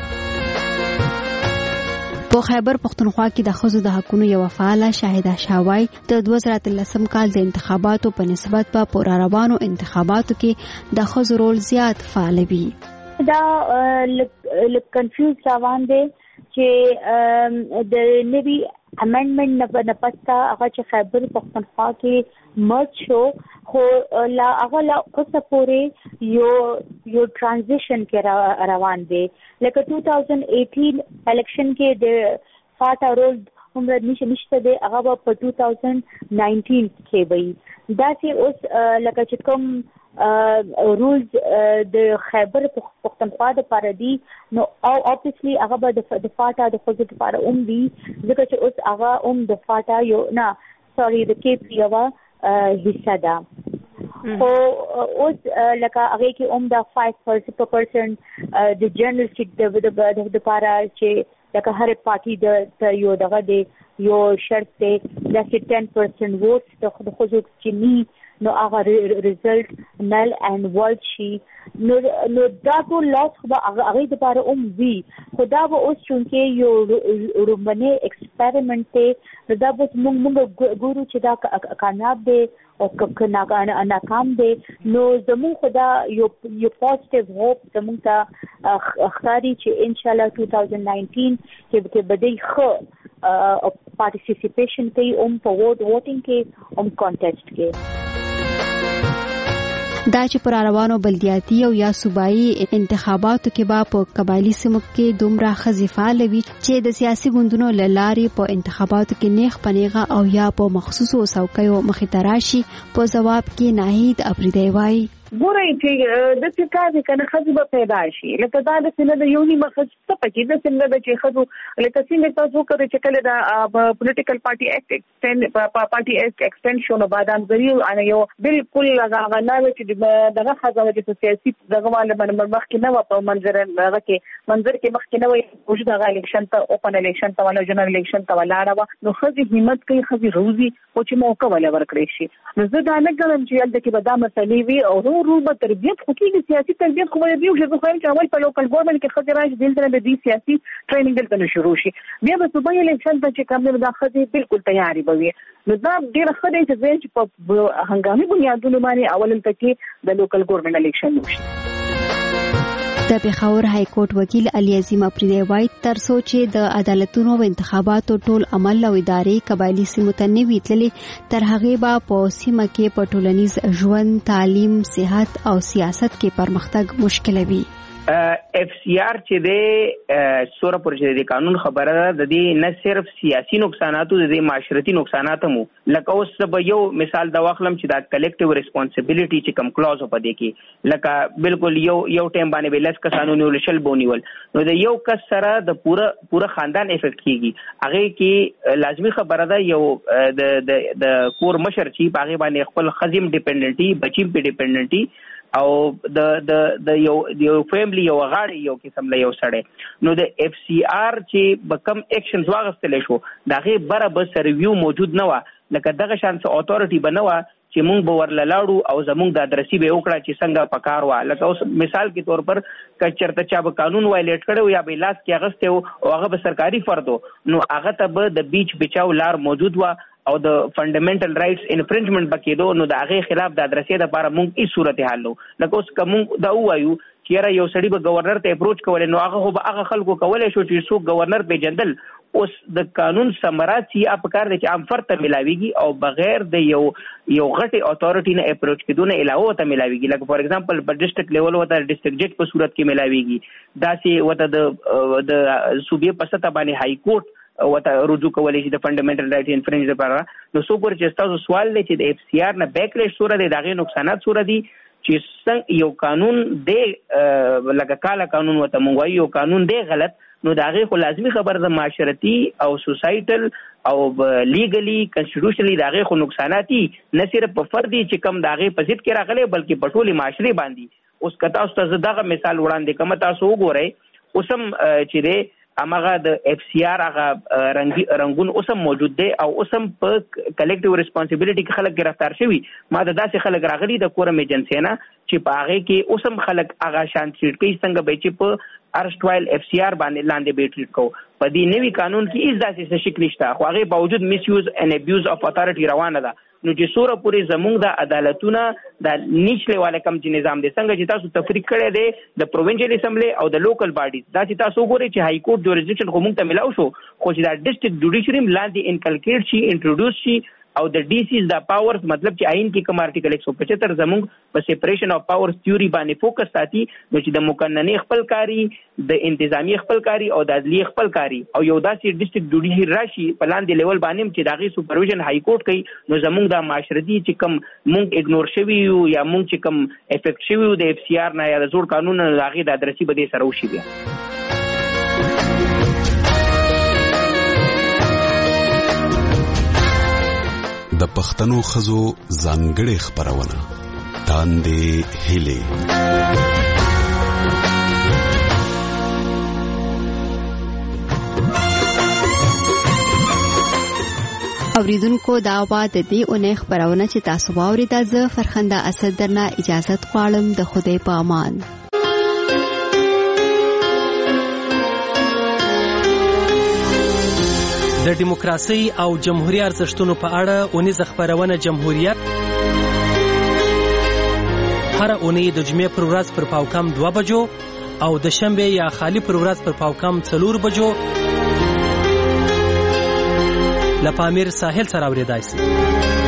[SPEAKER 14] په خیبر پختونخوا کې د ښځو د حقونو یو فعاله شاهده شاوای د دوه زره اتلسم کال د انتخاباتو په نسبت په پور روانو انتخاباتو کې د ښځو رول زیات فعال وي.
[SPEAKER 18] دا لک کنفیوز روان دي چې د نوي امندمنت نه پستا هغه چې خیبر پختونخوا کې مرچ شو خو لا هغه لا اوسه پورې یو یو ترانزیشن کې روان دی، لکه دوه هزار اټین الیکشن کې د فاټا رول عمر نشه نشته دی، هغه په دوه هزار نولس کې وي. دا چې اوس لکه چې کوم رولز د خیبر پختونخوا د لپاره دي نو او obviously هغه به د فاټا د خود لپاره اوم دي، ځکه چې اوس هغه اوم د فاټا یو نه سوري د کې پی یو حصہ ده. خو اوس لکه هغه کې اوم د پنځه پرسنټ د جنرال سیټ د د لپاره چې لکه هر پارټي د یو دغه د یو شرط دی د دس پرسنټ ووټ د خود چې ني نو هغه ریزلټ نل اینڈ ورډ شي نو نو دا ټول لاس خو هغه د لپاره هم وي خو دا به اوس چونکې یو رومنه ایکسپریمنټ دی دا به موږ موږ ګورو چې دا کامیاب دی او که ناکام دی نو زموږ خو دا یو یو پازیټیو هوپ زموږ ته ښکاري چې انشاءالله two thousand nineteen کې به دی ښه پارټیسیپیشن کوي هم په ووټ ووټینګ کې هم کانټیسټ کې
[SPEAKER 14] دا چې پر روانو بلدیاتي او یا صوبایي انتخاباتو کې به په قبایلی سیمو کې دومره ښځې فعاله وي چې د سیاسي ګوندونو له لارې په انتخاباتو کې نیغ پنیغه او یا په مخصوصو څوکیو مخې ته راشي په ځواب کې ناهید افریدی وایي
[SPEAKER 17] ګورئ چې د څه کار دی کنه ښځې به پیدا شي لکه دا د سینه د یو نیمه ښځې څه پکې د سینه د چې ښځو لکه څنګه تاسو کوئ چې کله د پولیټیکل پارټي ایکټ ایکسټند پارټي ایکټ ایکسټند شو نو بادام غري ان یو بالکل هغه نه چې دغه ښځه چې سیاسي دغه مال باندې مخ کې نه و په منظر هغه کې منظر کې مخ کې نه وي او چې دغه الیکشن ته اوپن الیکشن ته ولا جنرال الیکشن ته ولاړه و نو ښځې همت کوي ښځې روزي او چې موقع ولا ورکړي شي نو زه دا نه ګڼم چې یلته کې به دا مسلې وي او ورو به تربیت خو کېږي سیاسي تربیت خو به وي چې زه خو یم چې اول په لوکل ګورنمنټ کې ښځې راشي دلته به دې سیاسي ټریننګ دلته نه شروع شي بیا به صوبایي الیکشن ته چې کوم دی دا ښځې بالکل تیارې به وي نو دا ډېره ښه دی چې چې په هنګامي بنیادونو باندې اول دلته کې د لوکل ګورنمنټ الیکشن وشي
[SPEAKER 14] د پېښور های کورټ وکیل علي عظیم افریدی وایي تر څو چې د عدالتونو او انتخاباتو ټول عمل او ادارې قبایلی سیمو ته نه وي تللې تر هغې به په سیمه کې په ټولنیز ژوند تعلیم صحت او سیاست کې پرمختګ مشکل وي
[SPEAKER 10] اف سی آر چې د سوره پرچې د قانون خبره ده د دې نه صرف سیاسي نقصاناتو د دې معاشرتي نقصانات مو لکه اوس به یو مثال د واخلم چې دا کلیکټیو ریسپانسیبিলিټي چې کم کلاوز په دې کې لکه بالکل یو یو ټیم باندې بلس کسانو نیول شل بونیول نو د یو کس سره د پوره پوره خاندان افیکټ کیږي هغه کې لازمی خبره ده یو د د د کور مشر چې په هغه باندې خپل خزم ډیپندنټي بچیم په ډیپندنټي او د د د یو یو فیملی یو غاړي یو قسم له یو سړی نو د اف سی آر چې بکم اکشنز واغستل شو دغه بره بس ریویو موجود نه و لکه دغه شان څه اتورټي بنوا چې مونږ به ورلاړو او زمونږ د ادرسي به وکړه چې څنګه پکار و لکه اوس مثال کې تور پر کچرته چا به قانون وایلیټ کړو یا به لاس کې اغسته او هغه به سرکاري فردو نو هغه ته به د بیچ بچاو لار موجود و او د فندامنټل رائټس انفرنجمنت بکیدو نو د هغه خلاف د ادرسې لپاره مونږ ای صورتحال نو لکه اوس کوم دا وایو چې یو سړی به گورنر ته اپروچ کول نو هغه خو به هغه خلکو کولای شو چې څوک گورنر په جندل اوس د قانون ثمرات چې اپ کار دي چې عام فرد ته ملاويږي او بغیر د یو یو غټي اتورټي نه اپروچ کېدونه علاوه ته ملاويږي لکه فور ایگزامپل په ډیسټریکټ لیول وته ډیسټریکټ جج په صورت کې ملاويږي دا چې وته د د صوبې په سطح باندې های کورټ وته رجوع کولای شي د فندامنټل رائټ انفرنج لپاره نو څو پر چې تاسو سوال لې چې د اف سی آر نه بیکلیش سور دی دغه نقصانات سور دي چې څنګه یو قانون دی لکه کاله قانون وته مونږ یو قانون دی غلط نو دغه خو لازمی خبر د معاشرتي او سوسایټل او لیګلی کنسټیټیوشنلی دغه خو نقصاناتي نه صرف په فردي چې کم دغه په ضد کې راغلي بلکې په ټولي معاشري باندې اوس کتا اوس دغه مثال وړاندې کوم تاسو وګورئ اوسم چې دی امغه د اف سی آر هغه رنگي رنگون اوسم موجود دی او اوسم په کلیکټیو ریسپانسیبিলিټي کې خلک گرفتار شوي ما د داسې خلک راغلي د کورم ایجنسی نه چې په هغه کې اوسم خلک هغه شان ټریټ کوي څنګه به چې په ارشټوایل اف سی آر باندې لاندې به ټریټ کو په دې نوي قانون کې هیڅ داسې شک نشته خو هغه باوجود میس یوز ان ابیوز اف اتھارټي روانه ده نو چې سوره پورې زمونږ د عدالتونه د نیچله والے کم چې نظام دي څنګه چې تاسو تفریق کړی دی د پروینشل اسمبلی او د لوکل باډیز دا چې تاسو ګورئ چې های کورټ جوریسډکشن خو موږ ته ملاو شو خو چې دا ډیسټریکټ جوډیشري لاندې انکلکیټ شي انټروډوس شي او د ډي سیز د پاورز مطلب چې آئین کې کوم ارټیکل ایک سو پچهتر زموږ په سیپریشن اف پاورز تھیوري باندې فوکس ساتي نو چې د مقننې خپل کاری د انتظامی خپل کاری او د عدلیه خپل کاری او یو داسې ډیسټریکټ جوډیشري راشي په لاندې لیول باندې چې داغي سوپرویژن های کورټ کوي نو زموږ د معاشرتي چې کوم مونږ اګنور شوی یو یا مونږ چې کوم افیکټ شوی یو د اف سی آر نه یا د جوړ قانون نه داغي د ادرسي بده سره وشي بیا
[SPEAKER 13] د پښتنو خزو ځانګړې خبرونه تاندې هلي
[SPEAKER 14] اوریدونکو دا وا د دې اونۍ خبرونه چې تاسو واوریده زه فرخنده اسد درنه اجازه غواړم د خدای په امان.
[SPEAKER 4] د دیموکراسي او جمهوریت ارزښتونو په اړه اونیزه خبرونه جمهوریت هر اونۍ د جمعې پر ورځ پر پاوکم دوه بجو او د شنبه یا خالی پر ورځ پر پاوکم څلور بجو لپامیر ساحل سره اوریدای شي.